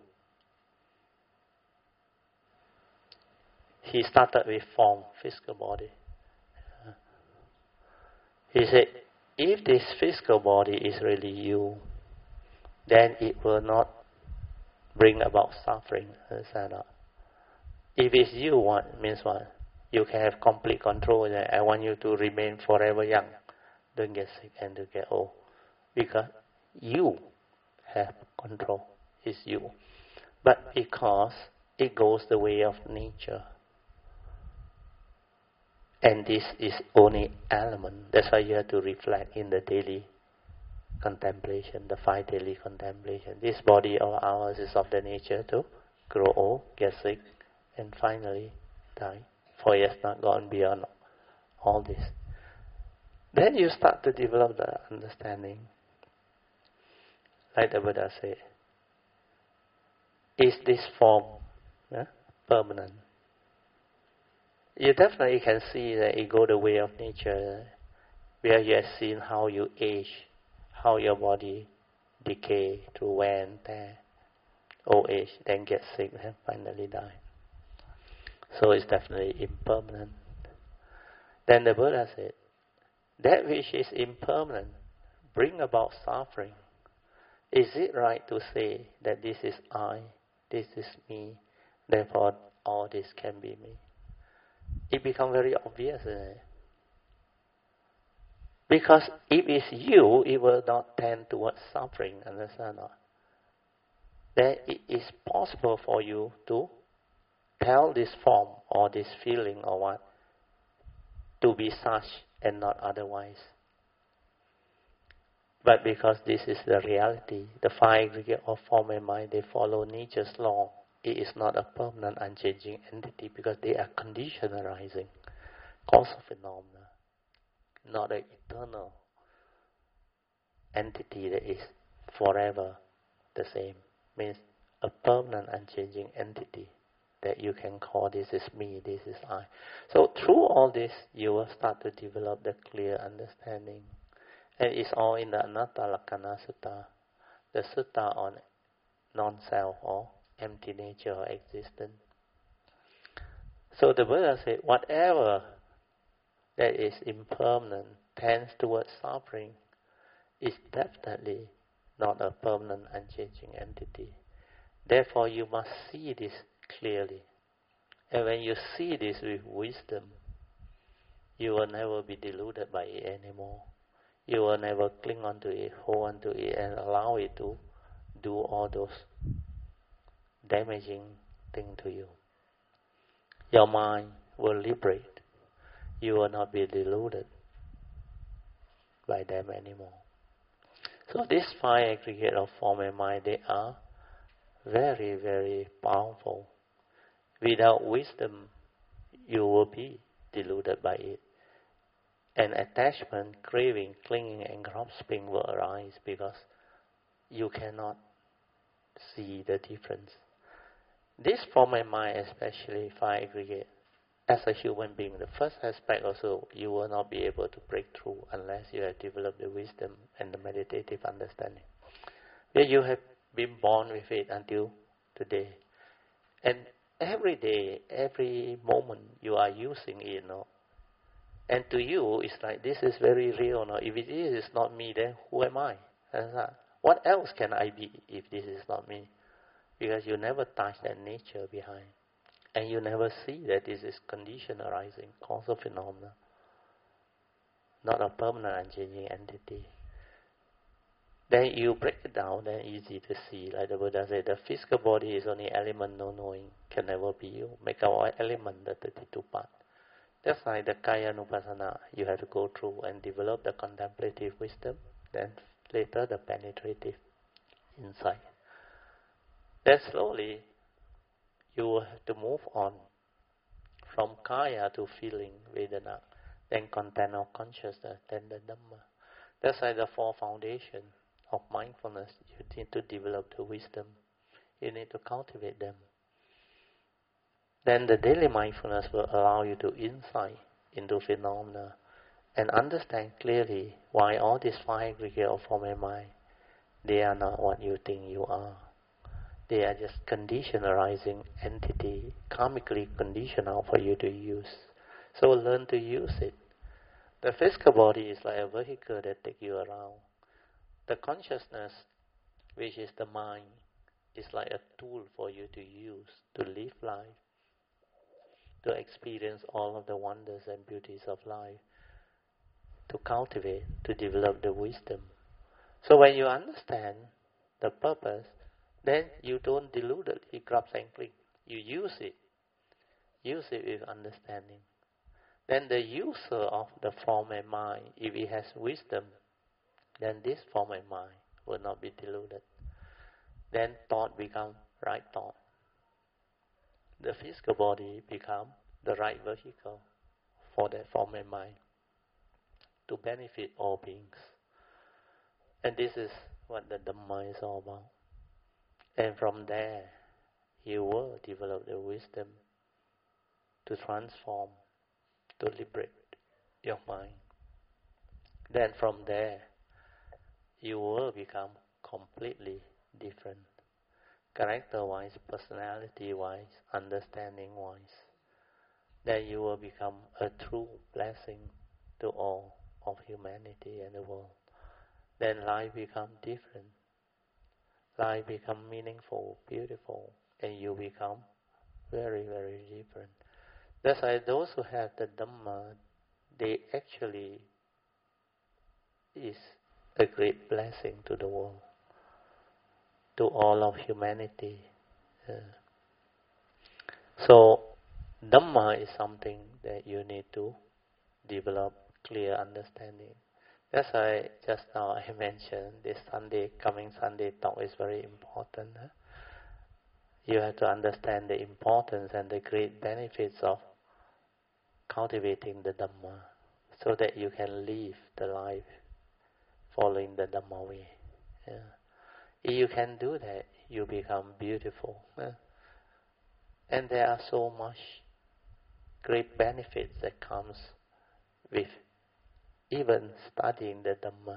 He started with form, physical body. He said, if this physical body is really you, then it will not bring about suffering. Understand? If it's you, what means what? You can have complete control. I want you to remain forever young. Don't get sick and don't get old. Because you have control. It's you. But because it goes the way of nature. And this is only element. That's why you have to reflect in the daily contemplation, the five daily contemplation. This body of ours is of the nature to grow old, get sick, and finally die. For it has not gone beyond all this. Then you start to develop the understanding. Like the Buddha said, is this form yeah, permanent? You definitely can see that it goes the way of nature, where you have seen how you age, how your body decay through wear and tear, old age, then get sick, and finally die. So it's definitely impermanent. Then the Buddha said, that which is impermanent bring about suffering. Is it right to say that this is I, this is me, therefore all this can be me? It becomes very obvious, isn't it? Because if it's you, it will not tend towards suffering, understand or not? Then it is possible for you to tell this form or this feeling or what to be such and not otherwise. But because this is the reality, the five aggregate of form and mind, they follow nature's law. It is not a permanent, unchanging entity because they are condition arising, causal phenomena, not an eternal entity that is forever the same. Means a permanent, unchanging entity that you can call this is me, this is I. So through all this, you will start to develop the clear understanding. And it's all in the Anatta Lakkhana Sutta, the sutta on non-self or empty nature or existence. So the Buddha said, whatever that is impermanent tends towards suffering is definitely not a permanent, unchanging entity. Therefore, you must see this clearly. And when you see this with wisdom, you will never be deluded by it anymore. You will never cling onto it, hold onto it, and allow it to do all those damaging things to you. Your mind will liberate. You will not be deluded by them anymore. So these five aggregate of form and mind, they are very, very powerful. Without wisdom, you will be deluded by it. And attachment, craving, clinging, and grasping will arise because you cannot see the difference. This form and mind, especially five aggregate, as a human being, the first aspect also, you will not be able to break through unless you have developed the wisdom and the meditative understanding. Where you have been born with it until today. And every day, every moment, you are using it, you know. And to you, it's like, this is very real. No? If it is not me, then who am I? What else can I be if this is not me? Because you never touch that nature behind. And you never see that this is condition arising, causal phenomena. Not a permanent, unchanging entity. Then you break it down, then easy to see. Like the Buddha said, the physical body is only element, no knowing, can never be you. Make our element the thirty-two parts. That's why the Kaya Nupassana, you have to go through and develop the contemplative wisdom, then later the penetrative insight. Then slowly, you will have to move on from Kaya to feeling, Vedana, then content of consciousness, then the Dhamma. That's why the four foundations of mindfulness, you need to develop the wisdom. You need to cultivate them. Then the daily mindfulness will allow you to insight into phenomena and understand clearly why all these five aggregate of form and mind, they are not what you think you are. They are just condition arising entity, karmically conditional for you to use. So learn to use it. The physical body is like a vehicle that takes you around. The consciousness, which is the mind, is like a tool for you to use, to live life, to experience all of the wonders and beauties of life, to cultivate, to develop the wisdom. So when you understand the purpose, then you don't deludedly grab and click. You use it. Use it with understanding. Then the user of the form and mind, if he has wisdom, then this form and mind will not be deluded. Then thought becomes right thought. The physical body becomes the right vehicle for that form and mind to benefit all beings. And this is what the Dhamma is all about. And from there, you will develop the wisdom to transform, to liberate your mind. Then from there, you will become completely different, character-wise, personality-wise, understanding-wise. Then you will become a true blessing to all of humanity and the world. Then life becomes different. Life becomes meaningful, beautiful, and you become very, very different. That's why those who have the Dhamma, they actually is a great blessing to the world, to all of humanity. Uh, so, Dhamma is something that you need to develop clear understanding. That's why just now I mentioned this Sunday, coming Sunday talk is very important. Huh? You have to understand the importance and the great benefits of cultivating the Dhamma so that you can live the life following the Dhamma way. Yeah. If you can do that, you become beautiful. Huh? And there are so much great benefits that comes with even studying the Dhamma.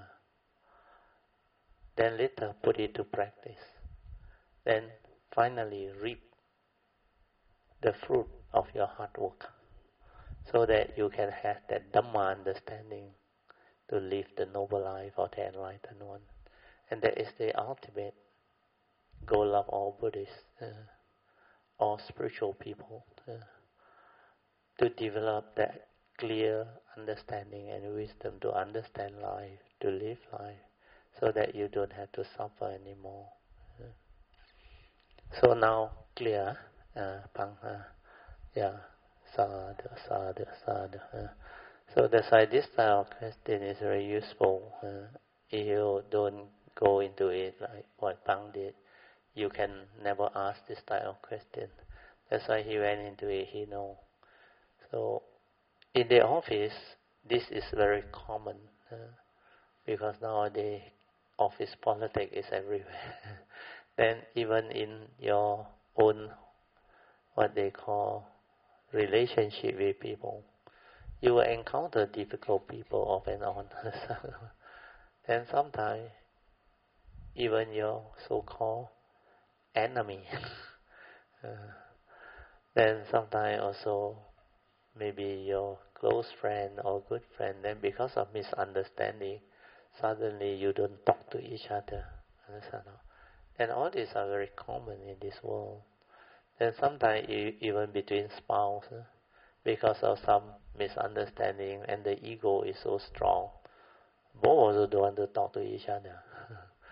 Then later put it to practice. Then finally reap the fruit of your hard work so that you can have that Dhamma understanding to live the noble life of the enlightened one. And that is the ultimate goal of all Buddhists, uh, all spiritual people, uh, to develop that clear understanding and wisdom to understand life, to live life, so that you don't have to suffer anymore. Uh, so now, clear, uh, pang, uh, yeah, sadhu, sadhu, sadhu. Uh, so that's why this style of question is very useful. Uh, if you don't go into it like what Pang did, you can never ask this type of question. That's why he went into it, he knows. So, in the office, this is very common uh, because nowadays office politics is everywhere. Then even in your own, what they call, relationship with people, you will encounter difficult people off and on. Then sometimes even your so-called enemy. uh, then sometimes also maybe your close friend or good friend, then because of misunderstanding, suddenly you don't talk to each other. And all these are very common in this world. Then sometimes even between spouses, because of some misunderstanding and the ego is so strong, both also don't want to talk to each other.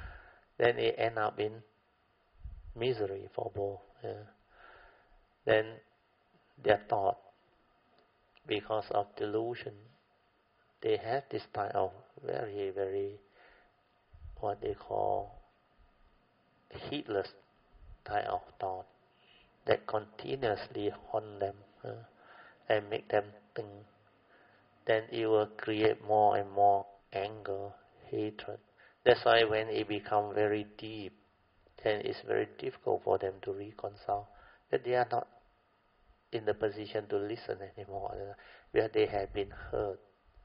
then it end up in misery for both. Yeah. Then their thought, because of delusion, they have this type of very, very, what they call heedless type of thought that continuously haunt them uh, and make them think. Then it will create more and more anger, hatred. That's why when it becomes very deep, then it's very difficult for them to reconcile. That they are not in the position to listen anymore, where they have been hurt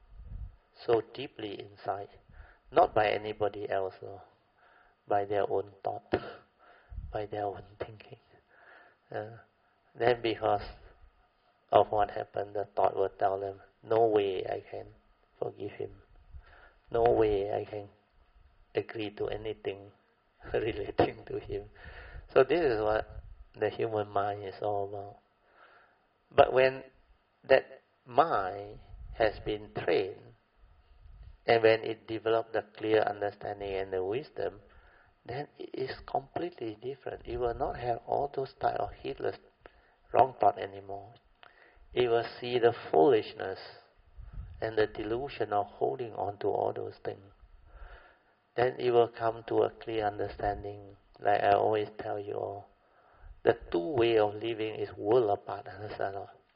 so deeply inside, not by anybody else, no, by their own thought, by their own thinking. Uh, then because of what happened, the thought will tell them, no way I can forgive him. No way I can agree to anything relating to him. So this is what the human mind is all about. But when that mind has been trained, and when it develops the clear understanding and the wisdom, then it is completely different. It will not have all those type of heedless wrong thought anymore. It will see the foolishness and the delusion of holding on to all those things. Then it will come to a clear understanding, like I always tell you all. The two way of living is world apart, understand?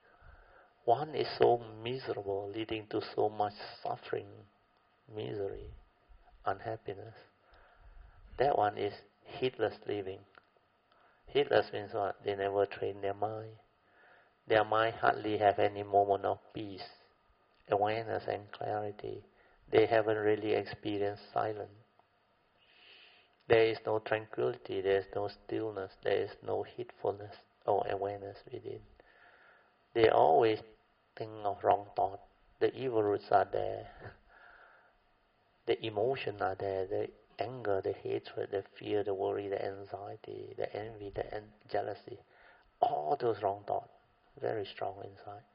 One is so miserable, leading to so much suffering, misery, unhappiness. That one is heedless living. Heedless means what? They never train their mind. Their mind hardly have any moment of peace, awareness and clarity. They haven't really experienced silence. There is no tranquility, there is no stillness, there is no heedfulness or awareness within. They always think of wrong thought. The evil roots are there. The emotions are there, the anger, the hatred, the fear, the worry, the anxiety, the envy, the en- jealousy. All those wrong thoughts, very strong inside.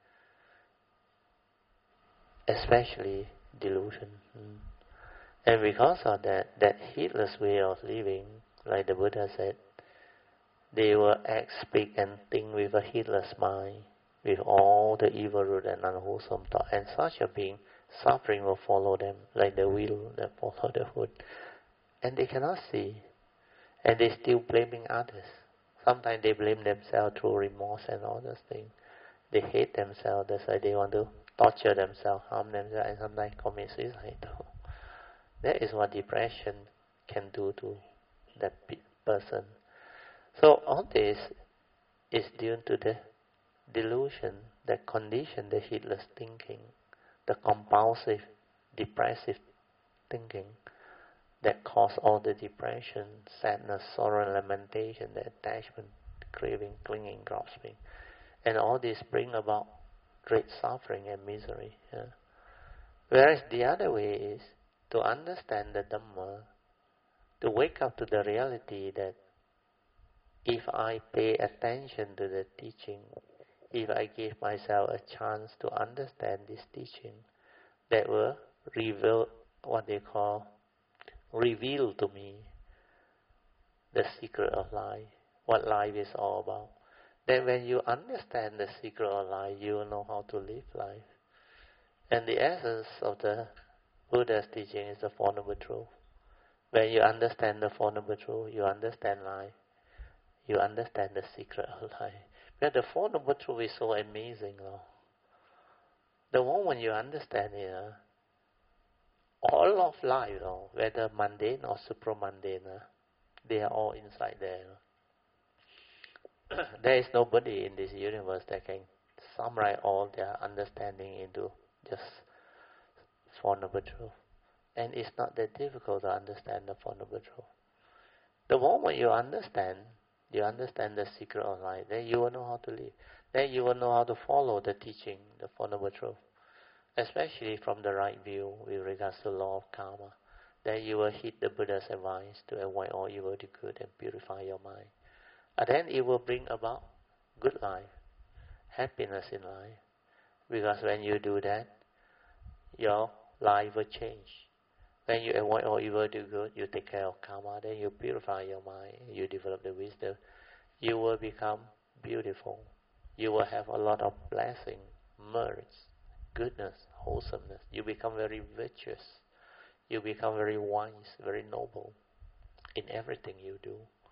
Especially delusion. Mm. And because of that, that heedless way of living, like the Buddha said, they will act, speak and think with a heedless mind, with all the evil root and unwholesome thought. And such a being, suffering will follow them, like the wheel that follow the wood. And they cannot see. And they still blaming others. Sometimes they blame themselves through remorse and all those things. They hate themselves, that's why they want to torture themselves, harm themselves, and sometimes commit suicide. That is what depression can do to that person. So all this is due to the delusion that condition the heedless thinking, the compulsive, depressive thinking that cause all the depression, sadness, sorrow, lamentation, the attachment, craving, clinging, grasping. And all this bring about great suffering and misery. Yeah. Whereas the other way is to understand the Dhamma, to wake up to the reality that if I pay attention to the teaching, if I give myself a chance to understand this teaching, that will reveal what they call, reveal to me the secret of life, what life is all about. Then when you understand the secret of life, you will know how to live life. And the essence of the Buddha's teaching is the Four Noble Truths. When you understand the Four Noble Truths, you understand life. You understand the secret of life. But the Four Noble Truths is so amazing. No? The moment you understand it, uh, all of life, no? Whether mundane or supramundane, uh, they are all inside there. No? There is nobody in this universe that can summarize all their understanding into just Four Noble Truths. And it's not that difficult to understand the Four Noble Truths. The moment you understand, you understand the secret of life, then you will know how to live. Then you will know how to follow the teaching, the Four Noble Truths. Especially from the right view with regards to law of karma. Then you will heed the Buddha's advice to avoid all evil, do good, and purify your mind. And then it will bring about good life, happiness in life. Because when you do that, your life will change. When you avoid all evil, do good, you take care of karma, then you purify your mind, you develop the wisdom, you will become beautiful. You will have a lot of blessing, merits, goodness, wholesomeness. You become very virtuous. You become very wise, very noble in everything you do.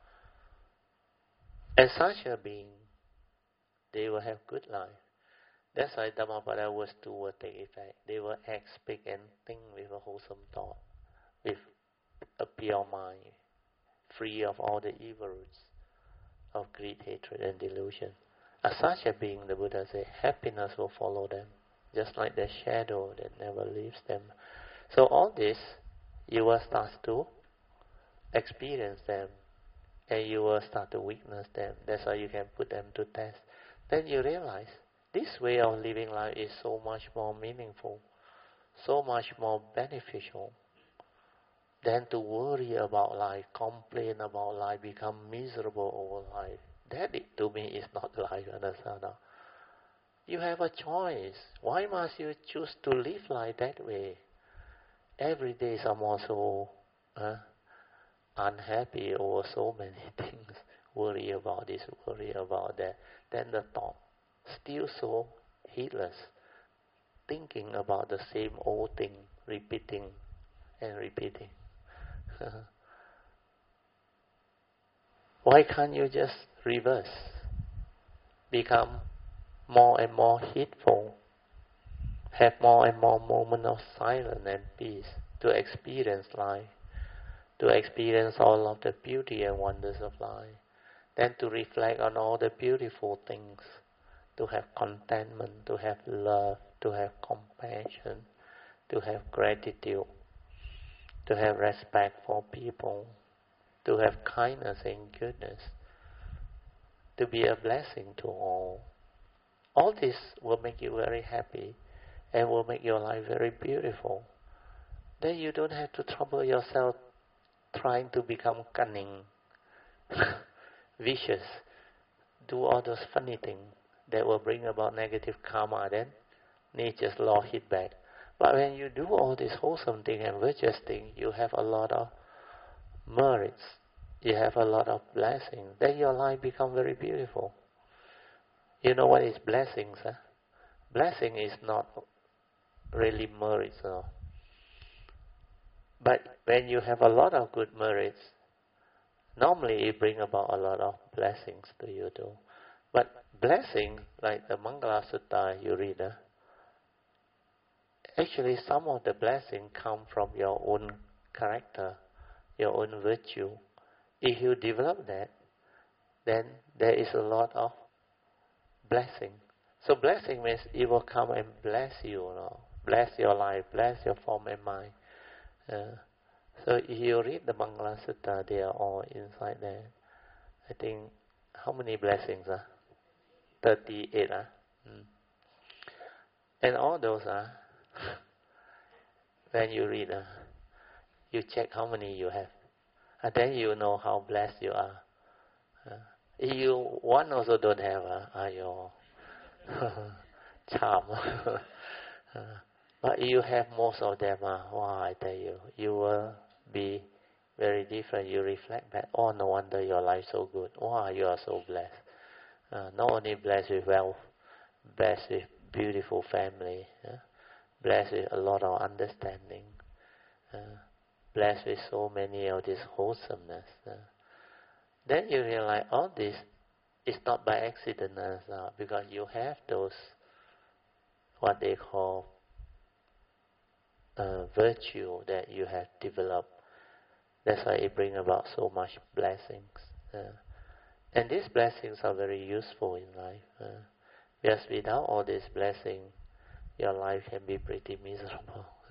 As such a being, they will have good life. That's why Dhammapada words two will take effect. They will act, speak, and think with a wholesome thought, with a pure mind, free of all the evil roots of greed, hatred, and delusion. As such a being, the Buddha said, happiness will follow them, just like the shadow that never leaves them. So all this, you will start to experience them, and you will start to witness them. That's why you can put them to test. Then you realize, this way of living life is so much more meaningful, so much more beneficial than to worry about life, complain about life, become miserable over life. That, to me, is not life, understand? You have a choice. Why must you choose to live life that way? Every day someone so uh, unhappy over so many things, worry about this, worry about that. Then the thought, still so heedless, thinking about the same old thing, repeating and repeating. Why can't you just reverse? Become more and more heedful. Have more and more moments of silence and peace to experience life, to experience all of the beauty and wonders of life. Then to reflect on all the beautiful things, to have contentment, to have love, to have compassion, to have gratitude, to have respect for people, to have kindness and goodness, to be a blessing to all. All this will make you very happy and will make your life very beautiful. Then you don't have to trouble yourself trying to become cunning, vicious, do all those funny things that will bring about negative karma. Then nature's law hit back. But when you do all this wholesome thing and virtuous thing, you have a lot of merits, you have a lot of blessings. Then your life becomes very beautiful. You know what is blessings? Huh? Blessing is not really merits. No? But when you have a lot of good merits, normally it brings about a lot of blessings to you too. But blessing, like the Mangala Sutta you read, huh? Actually some of the blessings come from your own character, your own virtue. If you develop that, then there is a lot of blessing. So blessing means it will come and bless you, you know, bless your life, bless your form and mind. Uh, so if you read the Mangala Sutta, they are all inside there. I think, how many blessings are? thirty-eight. Huh? Mm. And all those are, when you read, uh, you check how many you have. And then you know how blessed you are. Uh, if you one also don't have, uh, are your charm. uh, but if you have most of them, uh, wow, I tell you, you will be very different. You reflect back, oh, no wonder your life so good. Wow, you are so blessed. Uh, not only blessed with wealth, blessed with beautiful family, uh, blessed with a lot of understanding, uh, blessed with so many of this wholesomeness. Uh, then you realize all this is not by accident, uh, because you have those, what they call uh, virtue that you have developed. That's why it brings about so much blessings. Uh, and these blessings are very useful in life. Uh, because without all these blessings, your life can be pretty miserable. Uh,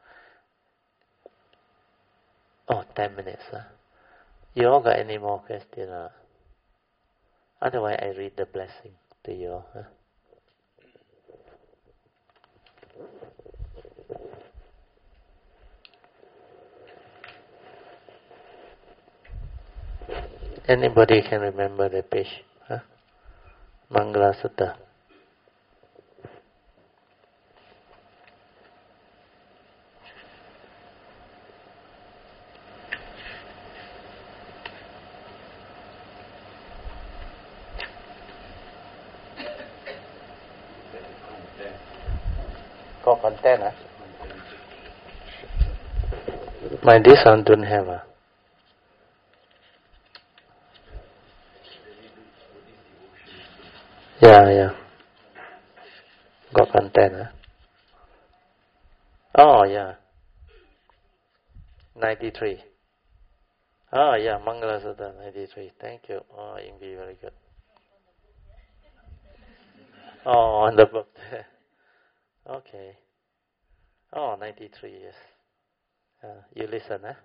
oh, ten minutes. Huh? You all got any more questions? Uh? Otherwise, I read the blessing to you. Huh? Anybody can remember the page? Huh? Mangala Sutta. more content, huh? My this one don't have a. Yeah, yeah. Got content, huh? Oh, yeah. ninety-three. Oh, yeah, Mangala Sutta, ninety-three. Thank you. Oh, Invi, very good. Oh, on the book. Okay. Oh, ninety-three, yes. Uh, you listen, huh?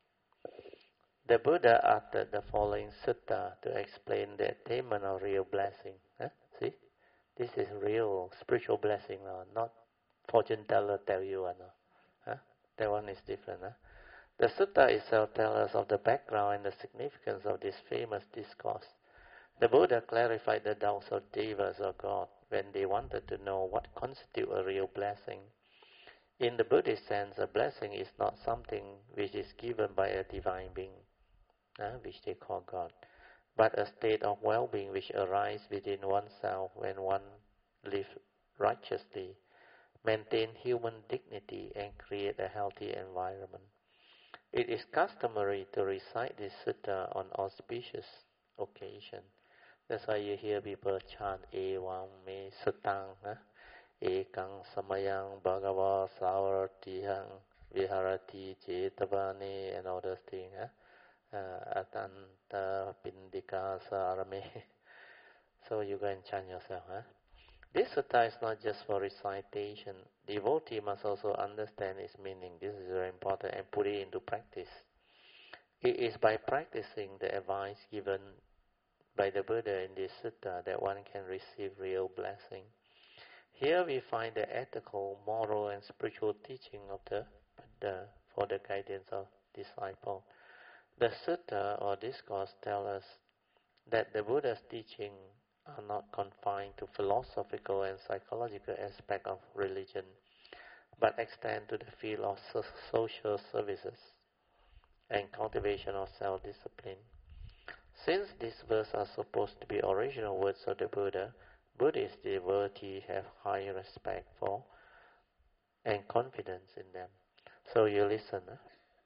The Buddha uttered the following sutta to explain the attainment of real blessing. Huh? See? This is real spiritual blessing, uh, not fortune teller tell you. Uh, no. Huh? That one is different. Huh? The sutta itself tells us of the background and the significance of this famous discourse. The Buddha clarified the doubts of devas or God when they wanted to know what constitutes a real blessing. In the Buddhist sense, a blessing is not something which is given by a divine being, uh, which they call God, but a state of well-being which arises within oneself when one lives righteously, maintain human dignity, and create a healthy environment. It is customary to recite this sutta on auspicious occasion. That's why you hear people chant Evam me sutang, huh? Ekang samayang bhagava savartihang viharati jetavane, and all those things. Huh? Uh, atanta pindika sarame. So you go and chant yourself. Huh? This sutta is not just for recitation. Devotee must also understand its meaning. This is very important, and put it into practice. It is by practicing the advice given by the Buddha in this sutta that one can receive real blessing. Here we find the ethical, moral, and spiritual teaching of the Buddha for the guidance of disciple. The sutta or discourse tells us that the Buddha's teaching are not confined to philosophical and psychological aspects of religion, but extend to the field of so- social services and cultivation of self-discipline. Since these verses are supposed to be original words of the Buddha, Buddhist devotees have high respect for and confidence in them. So you listen. Huh?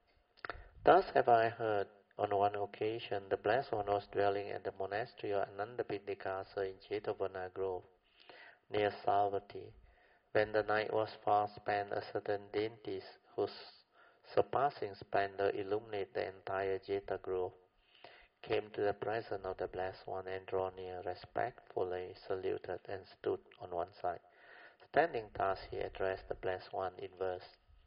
Thus have I heard, on one occasion, the Blessed One was dwelling at the monastery of Anandapindikasa in Jetavana Grove, near Savatthi. When the night was far spent, a certain deity whose surpassing splendor illuminated the entire Jeta Grove came to the presence of the Blessed One and drew near, respectfully saluted, and stood on one side. Standing thus, he addressed the Blessed One in verse.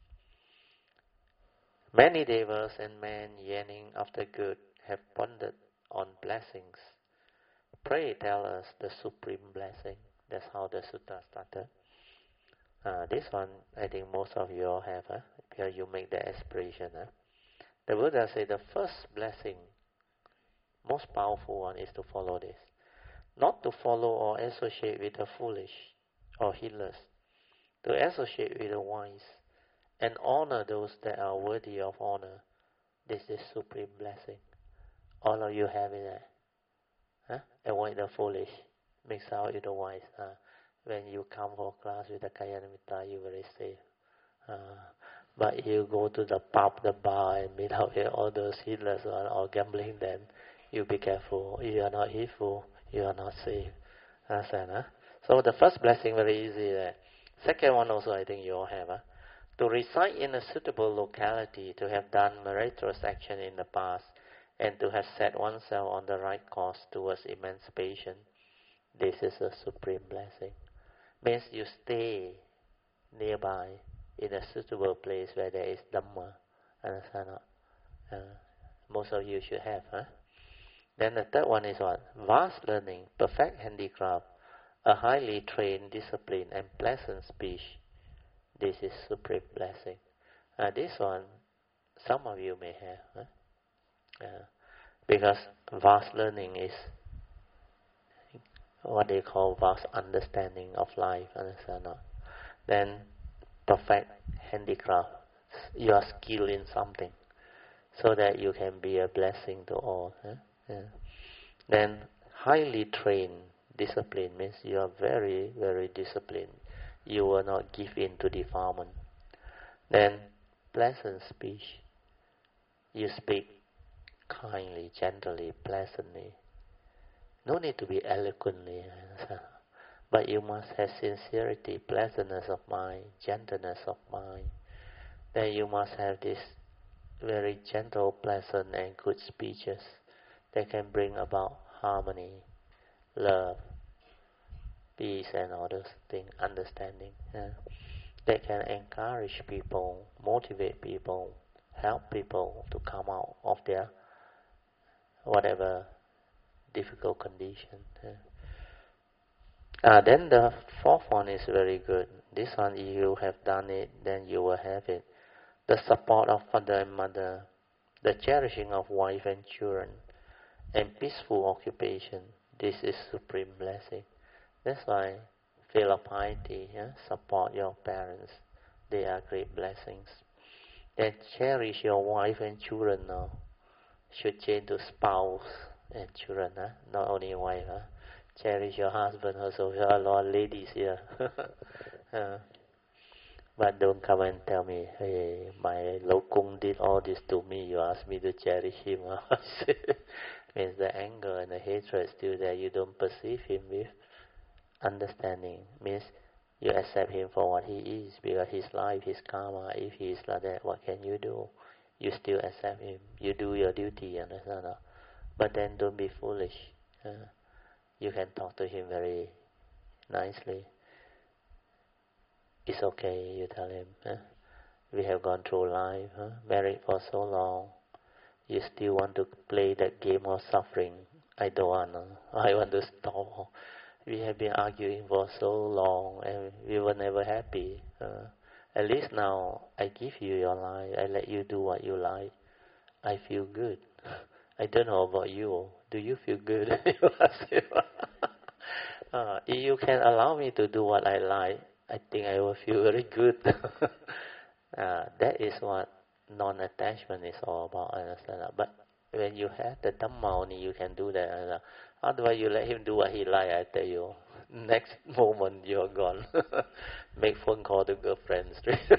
Many devas and men yearning after good have pondered on blessings. Pray tell us the supreme blessing. That's how the sutta started. Uh, this one, I think most of you all have, huh? Because you make the aspiration. Huh? The Buddha said the first blessing, most powerful one, is to follow this. Not to follow or associate with the foolish or heedless. To associate with the wise and honor those that are worthy of honor. This is supreme blessing. All of you have it there. Huh? Avoid the foolish. Mix out with the wise. Uh, when you come for class with the Kayanamitta, you're very safe. Uh, but you go to the pub, the bar, and meet up with all those heedless or, or gambling, then you be careful. You are not heedful. You are not safe. Understand, huh? So the first blessing, very easy there. Second one also, I think you all have. Huh? To reside in a suitable locality, to have done meritorious action in the past, and to have set oneself on the right course towards emancipation. This is a supreme blessing. Means you stay nearby in a suitable place where there is Dhamma. Understand? Uh, most of you should have. Huh? Then the third one is what? Vast learning, perfect handicraft, a highly trained discipline, and pleasant speech. This is supreme blessing. Uh, this one, some of you may have. Huh? Uh, because vast learning is what they call vast understanding of life. Understand? Not? Then perfect handicraft. You are skilled in something so that you can be a blessing to all. Huh? Yeah. Then highly trained discipline means you are very, very disciplined. you will not give in to defilement. Then, pleasant speech. You speak kindly, gently, pleasantly. No need to be eloquently, but you must have sincerity, pleasantness of mind, gentleness of mind. Then you must have this very gentle, pleasant and good speeches that can bring about harmony, love, peace and all those things, understanding. Yeah. That can encourage people, motivate people, help people to come out of their whatever difficult condition. Yeah. Uh, then the fourth one is very good. This one, if you have done it, then you will have it. The support of father and mother, the cherishing of wife and children, and peaceful occupation. This is supreme blessing. That's why filial piety, yeah? Support your parents. They are great blessings. Then cherish your wife and children now. Should change to spouse and children, huh? Not only wife. Huh? Cherish your husband also. There are a lot of ladies here. uh, but don't come and tell me, hey, my lokung did all this to me. You ask me to cherish him. Means the anger and the hatred is still there. You don't perceive him with understanding. Means you accept him for what he is, because his life, his karma. If he is like that, what can you do? You still accept him. You do your duty, understand? But then don't be foolish. Uh, you can talk to him very nicely. It's okay, you tell him. Huh? We have gone through life, huh? Married for so long. You still want to play that game of suffering. I don't want. Uh, I want to stop. We have been arguing for so long and we were never happy. Uh, at least now I give you your life. I let you do what you like. I feel good. I don't know about you. Do you feel good? uh, if you can allow me to do what I like, I think I will feel very good. uh, that is what non-attachment is all about. Understand? But when you have the Dhamma only, you can do that. Otherwise, you let him do what he like. I tell you, next moment you're gone. Make phone call to girlfriends.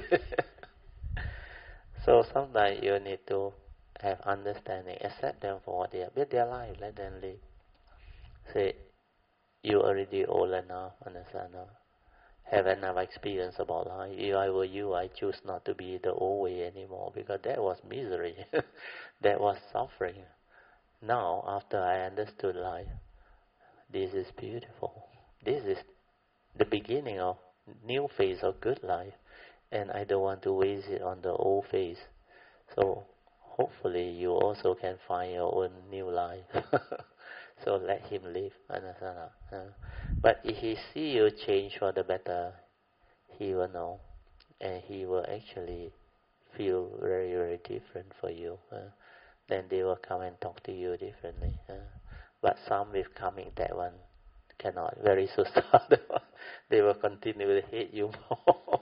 So sometimes you need to have understanding, accept them for what they are. Build their life, let them live. Say, you already old enough, understand? No? Have enough experience about life. If I were you, I choose not to be the old way anymore, because that was misery. That was suffering. Now, after I understood life, this is beautiful. This is the beginning of new phase of good life, and I don't want to waste it on the old phase. So, hopefully, you also can find your own new life. So let him live. Understand? Uh, but if he see you change for the better, he will know, and he will actually feel very, very different for you. Uh, then they will come and talk to you differently. Uh, but some with coming, that one cannot. Very suicidal. They will continue to hate you more.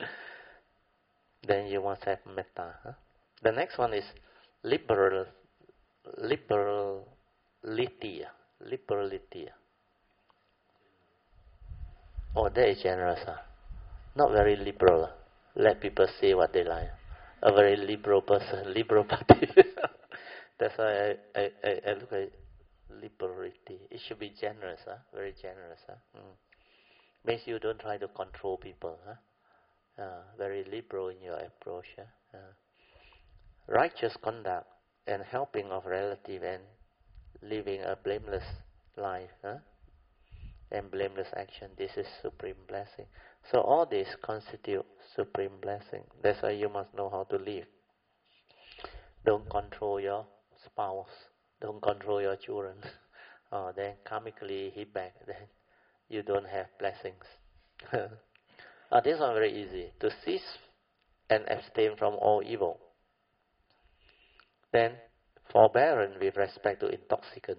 Then you must have metta. Huh? The next one is liberal, liberal. Litia, liberality. Oh, that is generous. Huh? Not very liberal. Let people say what they like. A very liberal person, liberal party. That's why I, I, I, I look at liberality. It should be generous, huh? Very generous. Huh? Mm. Means you don't try to control people. Huh? Uh, very liberal in your approach. Huh? Uh, righteous conduct and helping of relative and living a blameless life, huh? And blameless action. This is supreme blessing. So all this constitute supreme blessing. That's why you must know how to live. Don't control your spouse. Don't control your children. Oh, then karmically hit back. Then you don't have blessings. uh, this one very easy. To cease and abstain from all evil. Then forbearance with respect to intoxicant,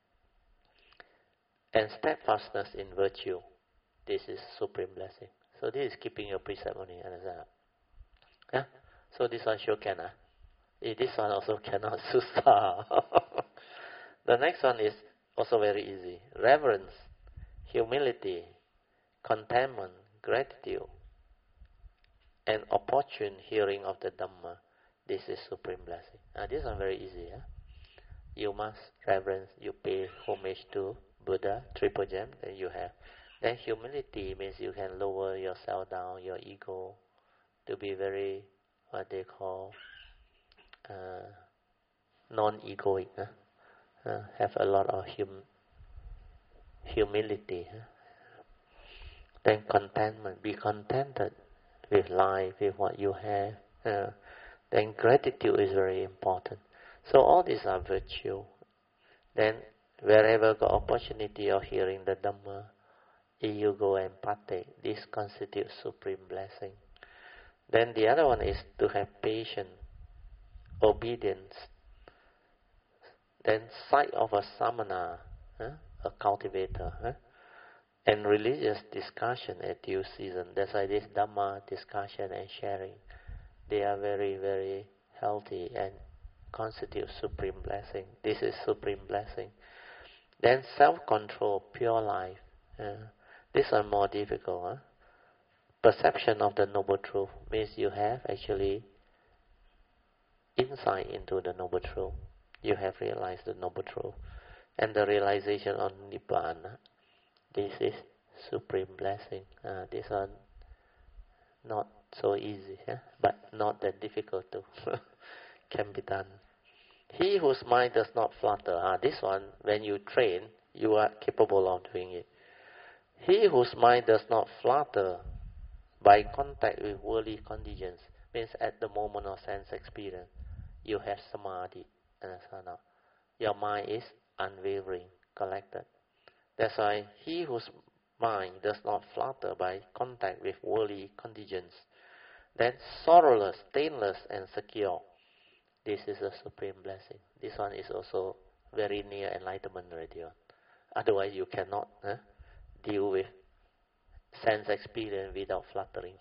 and steadfastness in virtue. This is supreme blessing. So this is keeping your precept only. Understand? Yeah? So this one sure can. Huh? Eh, this one also cannot. Susa. The next one is also very easy. Reverence, humility, contentment, gratitude and opportune hearing of the Dhamma, this is supreme blessing. Uh, this is very easy. Huh? You must reverence, you pay homage to Buddha, triple gem, then you have. Then humility means you can lower yourself down, your ego, to be very, what they call, uh, non-egoic. Huh? Uh, have a lot of hum- humility. Huh? Then contentment, be contented with life, with what you have. Uh, then gratitude is very important. So all these are virtue. Then wherever got opportunity of hearing the Dhamma, if you go and partake, this constitutes supreme blessing. Then the other one is to have patience, obedience. Then sight of a samana, huh? a cultivator, huh? and religious discussion at due season. That's why this Dhamma discussion and sharing, they are very, very healthy and constitute supreme blessing. This is supreme blessing. Then self-control, pure life. Uh, these are more difficult. Huh? Perception of the Noble Truth means you have actually insight into the Noble Truth. You have realized the Noble Truth. And the realization of Nibbana, this is supreme blessing. Uh, these are not so easy, huh? but not that difficult to can be done. He whose mind does not flutter, ah, this one, when you train, you are capable of doing it. He whose mind does not flutter by contact with worldly conditions, means at the moment of sense experience, you have samadhi. Understand now? Your mind is unwavering, collected. That's why he whose mind does not flutter by contact with worldly conditions, then sorrowless, stainless, and secure. This is a supreme blessing. This one is also very near enlightenment already. Otherwise, you cannot huh, deal with sense experience without fluttering.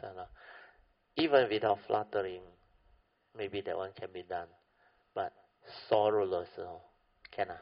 Even without fluttering, maybe that one can be done. But sorrowless, no, cannot.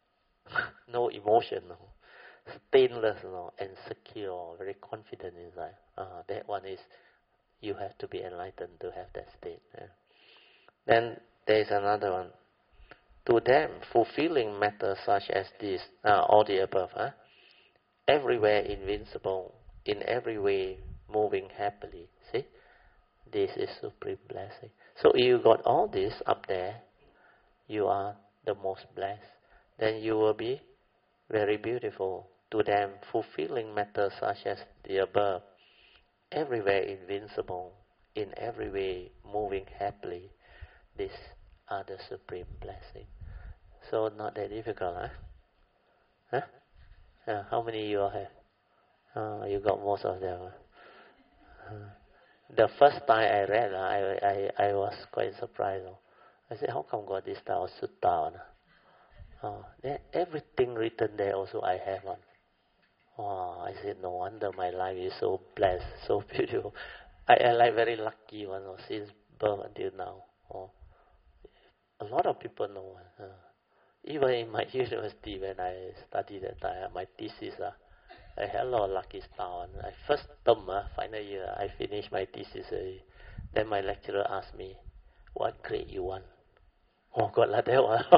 No emotion, no. Stainless, no, and secure, very confident inside. Uh, that one is, you have to be enlightened to have that state. Yeah. Then there is another one. To them, fulfilling matters such as this, uh, all the above, huh? Everywhere invincible, in every way moving happily. See, this is supreme blessing. So if you got all this up there, you are the most blessed. Then you will be very beautiful. To them, fulfilling matters such as the above, everywhere invincible, in every way moving happily. These are the supreme blessing. So not that difficult, huh? Huh? Uh, how many you all have? Uh, you got most of them. Huh? Uh, the first time I read, uh, I, I I was quite surprised. Uh. I said, how come got this type of sutta? Uh? Uh, then everything written there also I have one. Oh, I said, no wonder my life is so blessed, so beautiful. I am like very lucky one uh, since birth until now. Oh. A lot of people know. Uh, even in my university, when I studied that time, my thesis, uh, I had a lot of lucky star. I first term, uh, final year, I finished my thesis. Uh, then my lecturer asked me, what grade you want? Oh, God, like that one.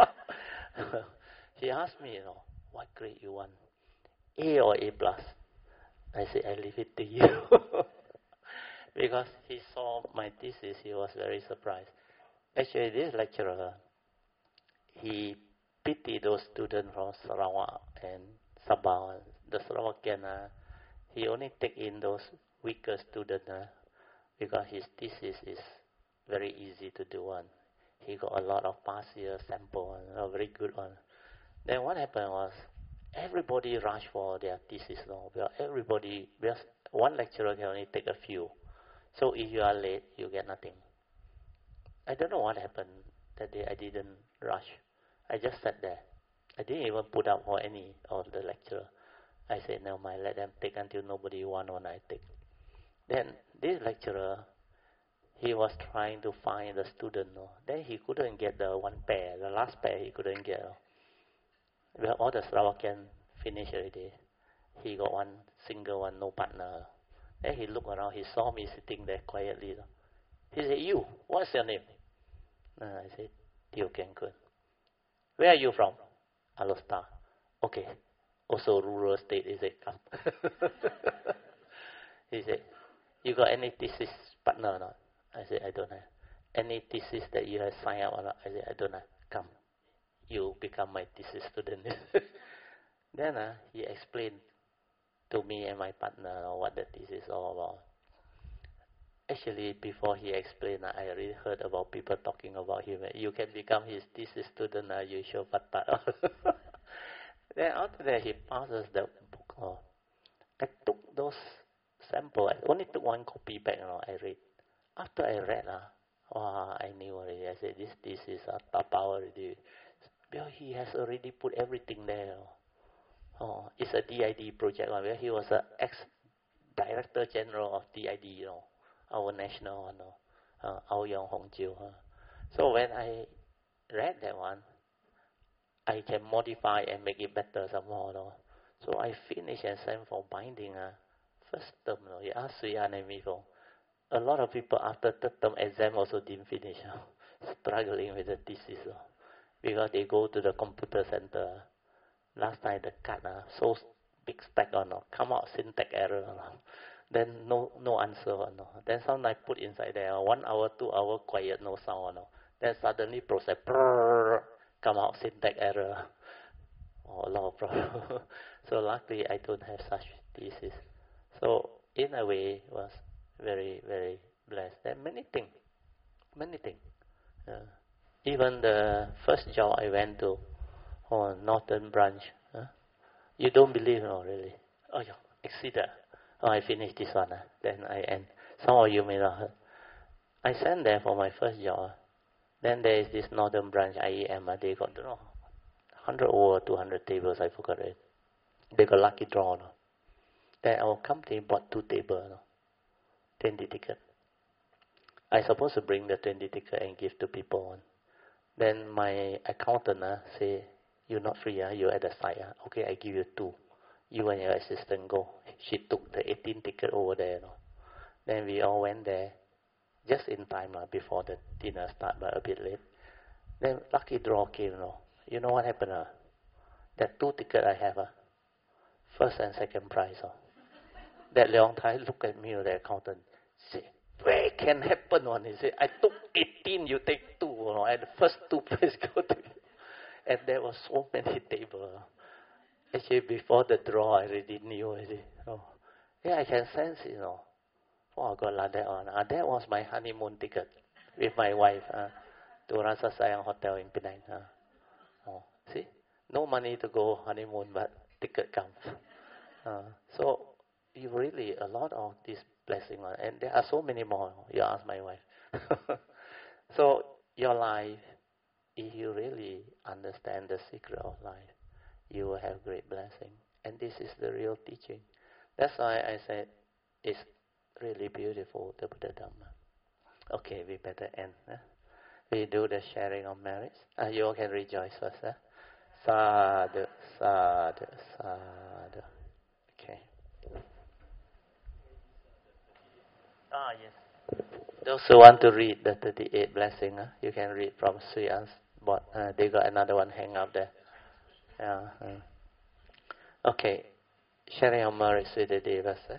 He asked me, you know, what grade you want? A or A plus? I said, I leave it to you. Because he saw my thesis, he was very surprised. Actually, this lecturer, he pitied those students from Sarawak and Sabah. The Sarawakian, uh, he only take in those weaker students uh, because his thesis is very easy to do one. He got a lot of past year sample, a very good one. Then what happened was, everybody rushed for their thesis. No? Well, everybody, because one lecturer can only take a few. So if you are late, you get nothing. I don't know what happened that day. I didn't rush. I just sat there. I didn't even put up for any of the lecturer. I said, never mind, let them take until nobody want one I take. Then this lecturer, he was trying to find the student. No? Then he couldn't get the one pair. The last pair he couldn't get. No? Well, all the Sarawakian finished already. he got one single one, no partner. Then he looked around, he saw me sitting there quietly. He said, you, what's your name? Uh, I said, Teo Kian Kun. Where are you from? Alostar. Okay. Also rural state. He said, come. He said, you got any thesis partner or not? I said, I don't have. Any thesis that you have signed up or not? I said, I don't have. Come. You become my thesis student. Then uh, he explained to me and my partner uh, what the thesis is all about. Actually, before he explained, uh, I already heard about people talking about him. You can become his thesis student, uh, you show pat pat. Then after that, he passes the book. Oh. I took those samples. I only took one copy back. You know, I read. After I read, uh, oh, I knew already. I said, this this is a top power already. Well, he has already put everything there. You know. Oh, it's a D I D project. Where he was an ex-director general of D I D, you know, our national one, uh, Aoyong Hongjiu. Uh. So when I read that one, I can modify and make it better some more. You know. So I finished and sent for binding. Uh, first term, you know, he asked Suyan and me for. A lot of people after third term exam also didn't finish, you know, struggling with the thesis. You know, because they go to the computer center. Last time the cut, uh, so big stack or no, come out syntax error or no. Then no no answer or no. Then sometimes put inside there, one hour, two hour quiet, no sound or no. Then suddenly process, brrr, come out syntax error. Oh, a lot of problems. So luckily I don't have such thesis. So in a way was very, very blessed. Then many things, many things. Uh, even the first job I went to, oh, Northern Branch. Huh? You don't believe, no, really. Oh, yeah, exceeded. Oh, I finished this one. Huh? Then I end. Some of you may not heard. I sent there for my first job. Then there is this Northern Branch I E M. They got, you know, one hundred or two hundred tables. I forgot it. They got lucky draw. No? Then our company bought two tables. No? twenty tickets. I supposed to bring the twenty ticket and give to people one. Then my accountant uh, say, you're not free, uh, you're at the site. Uh. Okay, I give you two. You and your assistant go. She took the eighteen ticket over there. No? Then we all went there just in time uh, before the dinner start, but a bit late. Then lucky draw came. No? You know what happened? Uh? That two ticket I have, uh, first and second prize. Uh. That Leong Tai looked at me, the accountant, say, where can happen one? He said, I took eighteen, you take two. You know, and the first two place go to you. And there were so many tables. Actually, before the draw, I already knew already. Oh. Yeah, I can sense it, you know. Oh, God, like that one. Uh, that was my honeymoon ticket with my wife uh, to Rasa Sayang Hotel in Penang. Uh. Oh, see? No money to go honeymoon, but ticket comes. Uh, so, you really, a lot of this blessing. Uh, and there are so many more. You ask my wife. So, your life, if you really understand the secret of life, you will have great blessing. And this is the real teaching. That's why I said it's really beautiful, the Buddha Dhamma. Okay, we better end. Huh? We do the sharing of merits. Uh, you all can rejoice first. Huh? Sadhu, sadhu, sadhu. Okay. Ah, yes. Those who want to read the thirty-eight blessing, huh? You can read from Sri An's board. Uh, they got another one hang up there. Yeah. Uh. Okay. Sharing of merits with the Devas. Huh?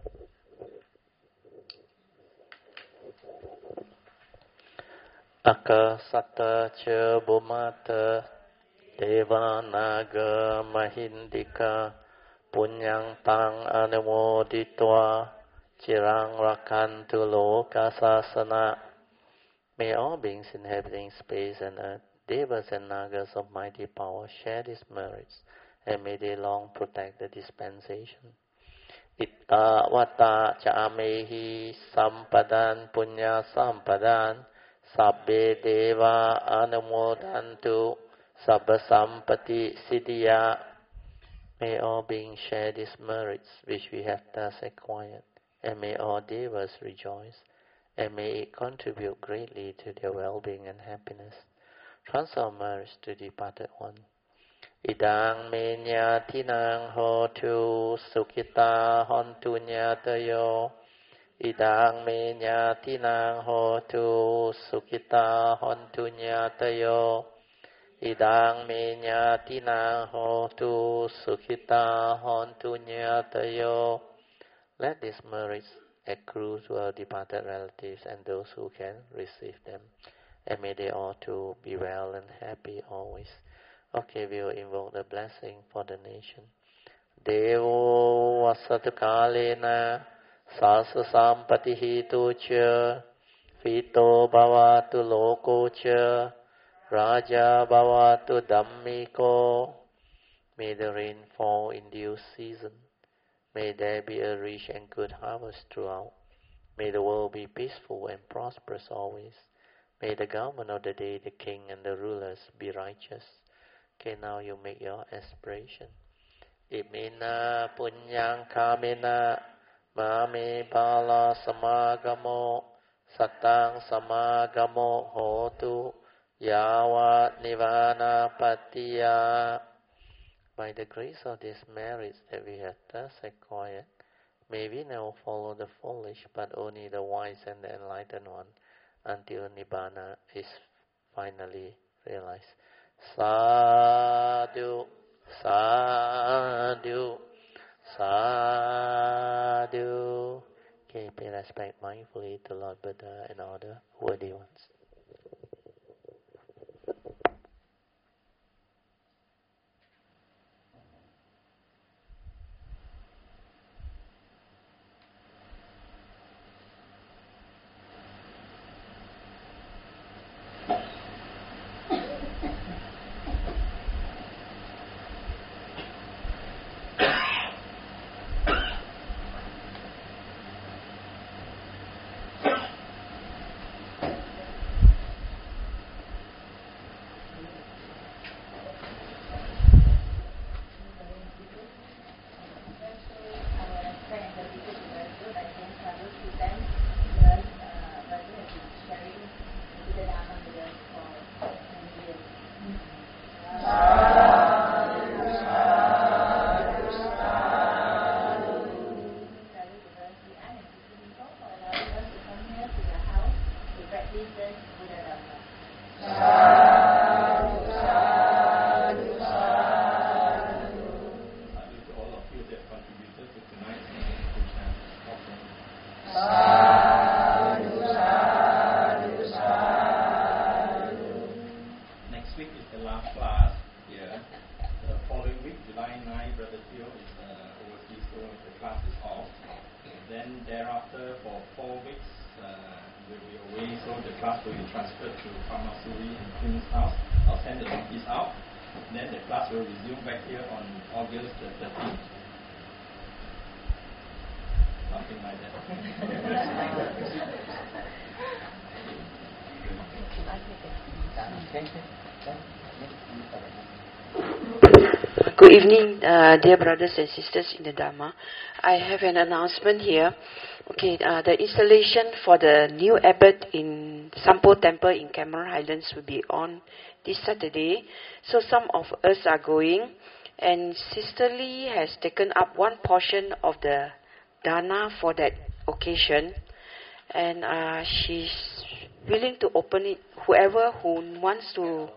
Akasata cha bhumata deva naga mahindika punyang tang anumoditwa Chirang rakantu loka sasana. May all beings inhabiting space and earth, devas and nagas of mighty power, share these merits, and may they long protect the dispensation. Itta vata chāmehi sampadan punya sampadan sabbe deva anumodantu sabba sampati siddhya. May all beings share these merits which we have thus acquired, and may all devas rejoice, and may it contribute greatly to their well-being and happiness. Transfer merits to departed one. Idang me nyatinang hotu sukita hontu nyatayo. Idang me nyatinang hotu sukita hontu nyatayo. Idang me nyatinang hotu sukita hontu nyatayo. Let these merits accrue to our departed relatives and those who can receive them. And may they all too be well and happy always. Okay, we will invoke the blessing for the nation. Devo vasatu kalena sasa sampatihi tucha fito bhavatu loko cha raja bhavatu dhammiko. May the rain fall in due season. May there be a rich and good harvest throughout. May the world be peaceful and prosperous always. May the government of the day, the king and the rulers be righteous. Okay, now you make your aspiration. Imina punyang kamina mami bala samagamo satang samagamo hotu yawa nivana patiya. By the grace of these merits that we have thus acquired, may we now follow the foolish, but only the wise and the enlightened one, until Nibbana is finally realized. Sadhu, sadhu, sadhu. Okay, pay respect mindfully to Lord Buddha and all the worthy ones. Good evening, uh, dear brothers and sisters in the Dharma. I have an announcement here. Okay, uh, the installation for the new abbot in Sampo Temple in Cameron Highlands will be on this Saturday. So some of us are going, and Sister Lee has taken up one portion of the dana for that occasion, and uh, she's willing to open it. Whoever who wants to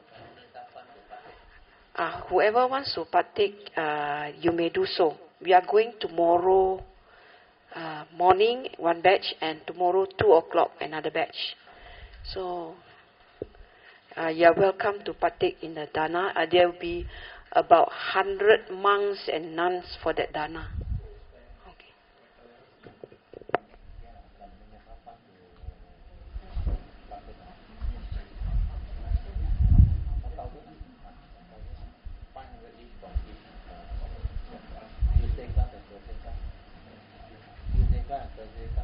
Uh, whoever wants to partake, uh, you may do so. We are going tomorrow uh, morning, one batch, and tomorrow, two o'clock, another batch. So, uh, you are welcome to partake in the dana. Uh, there will be about one hundred monks and nuns for that dana. Thursday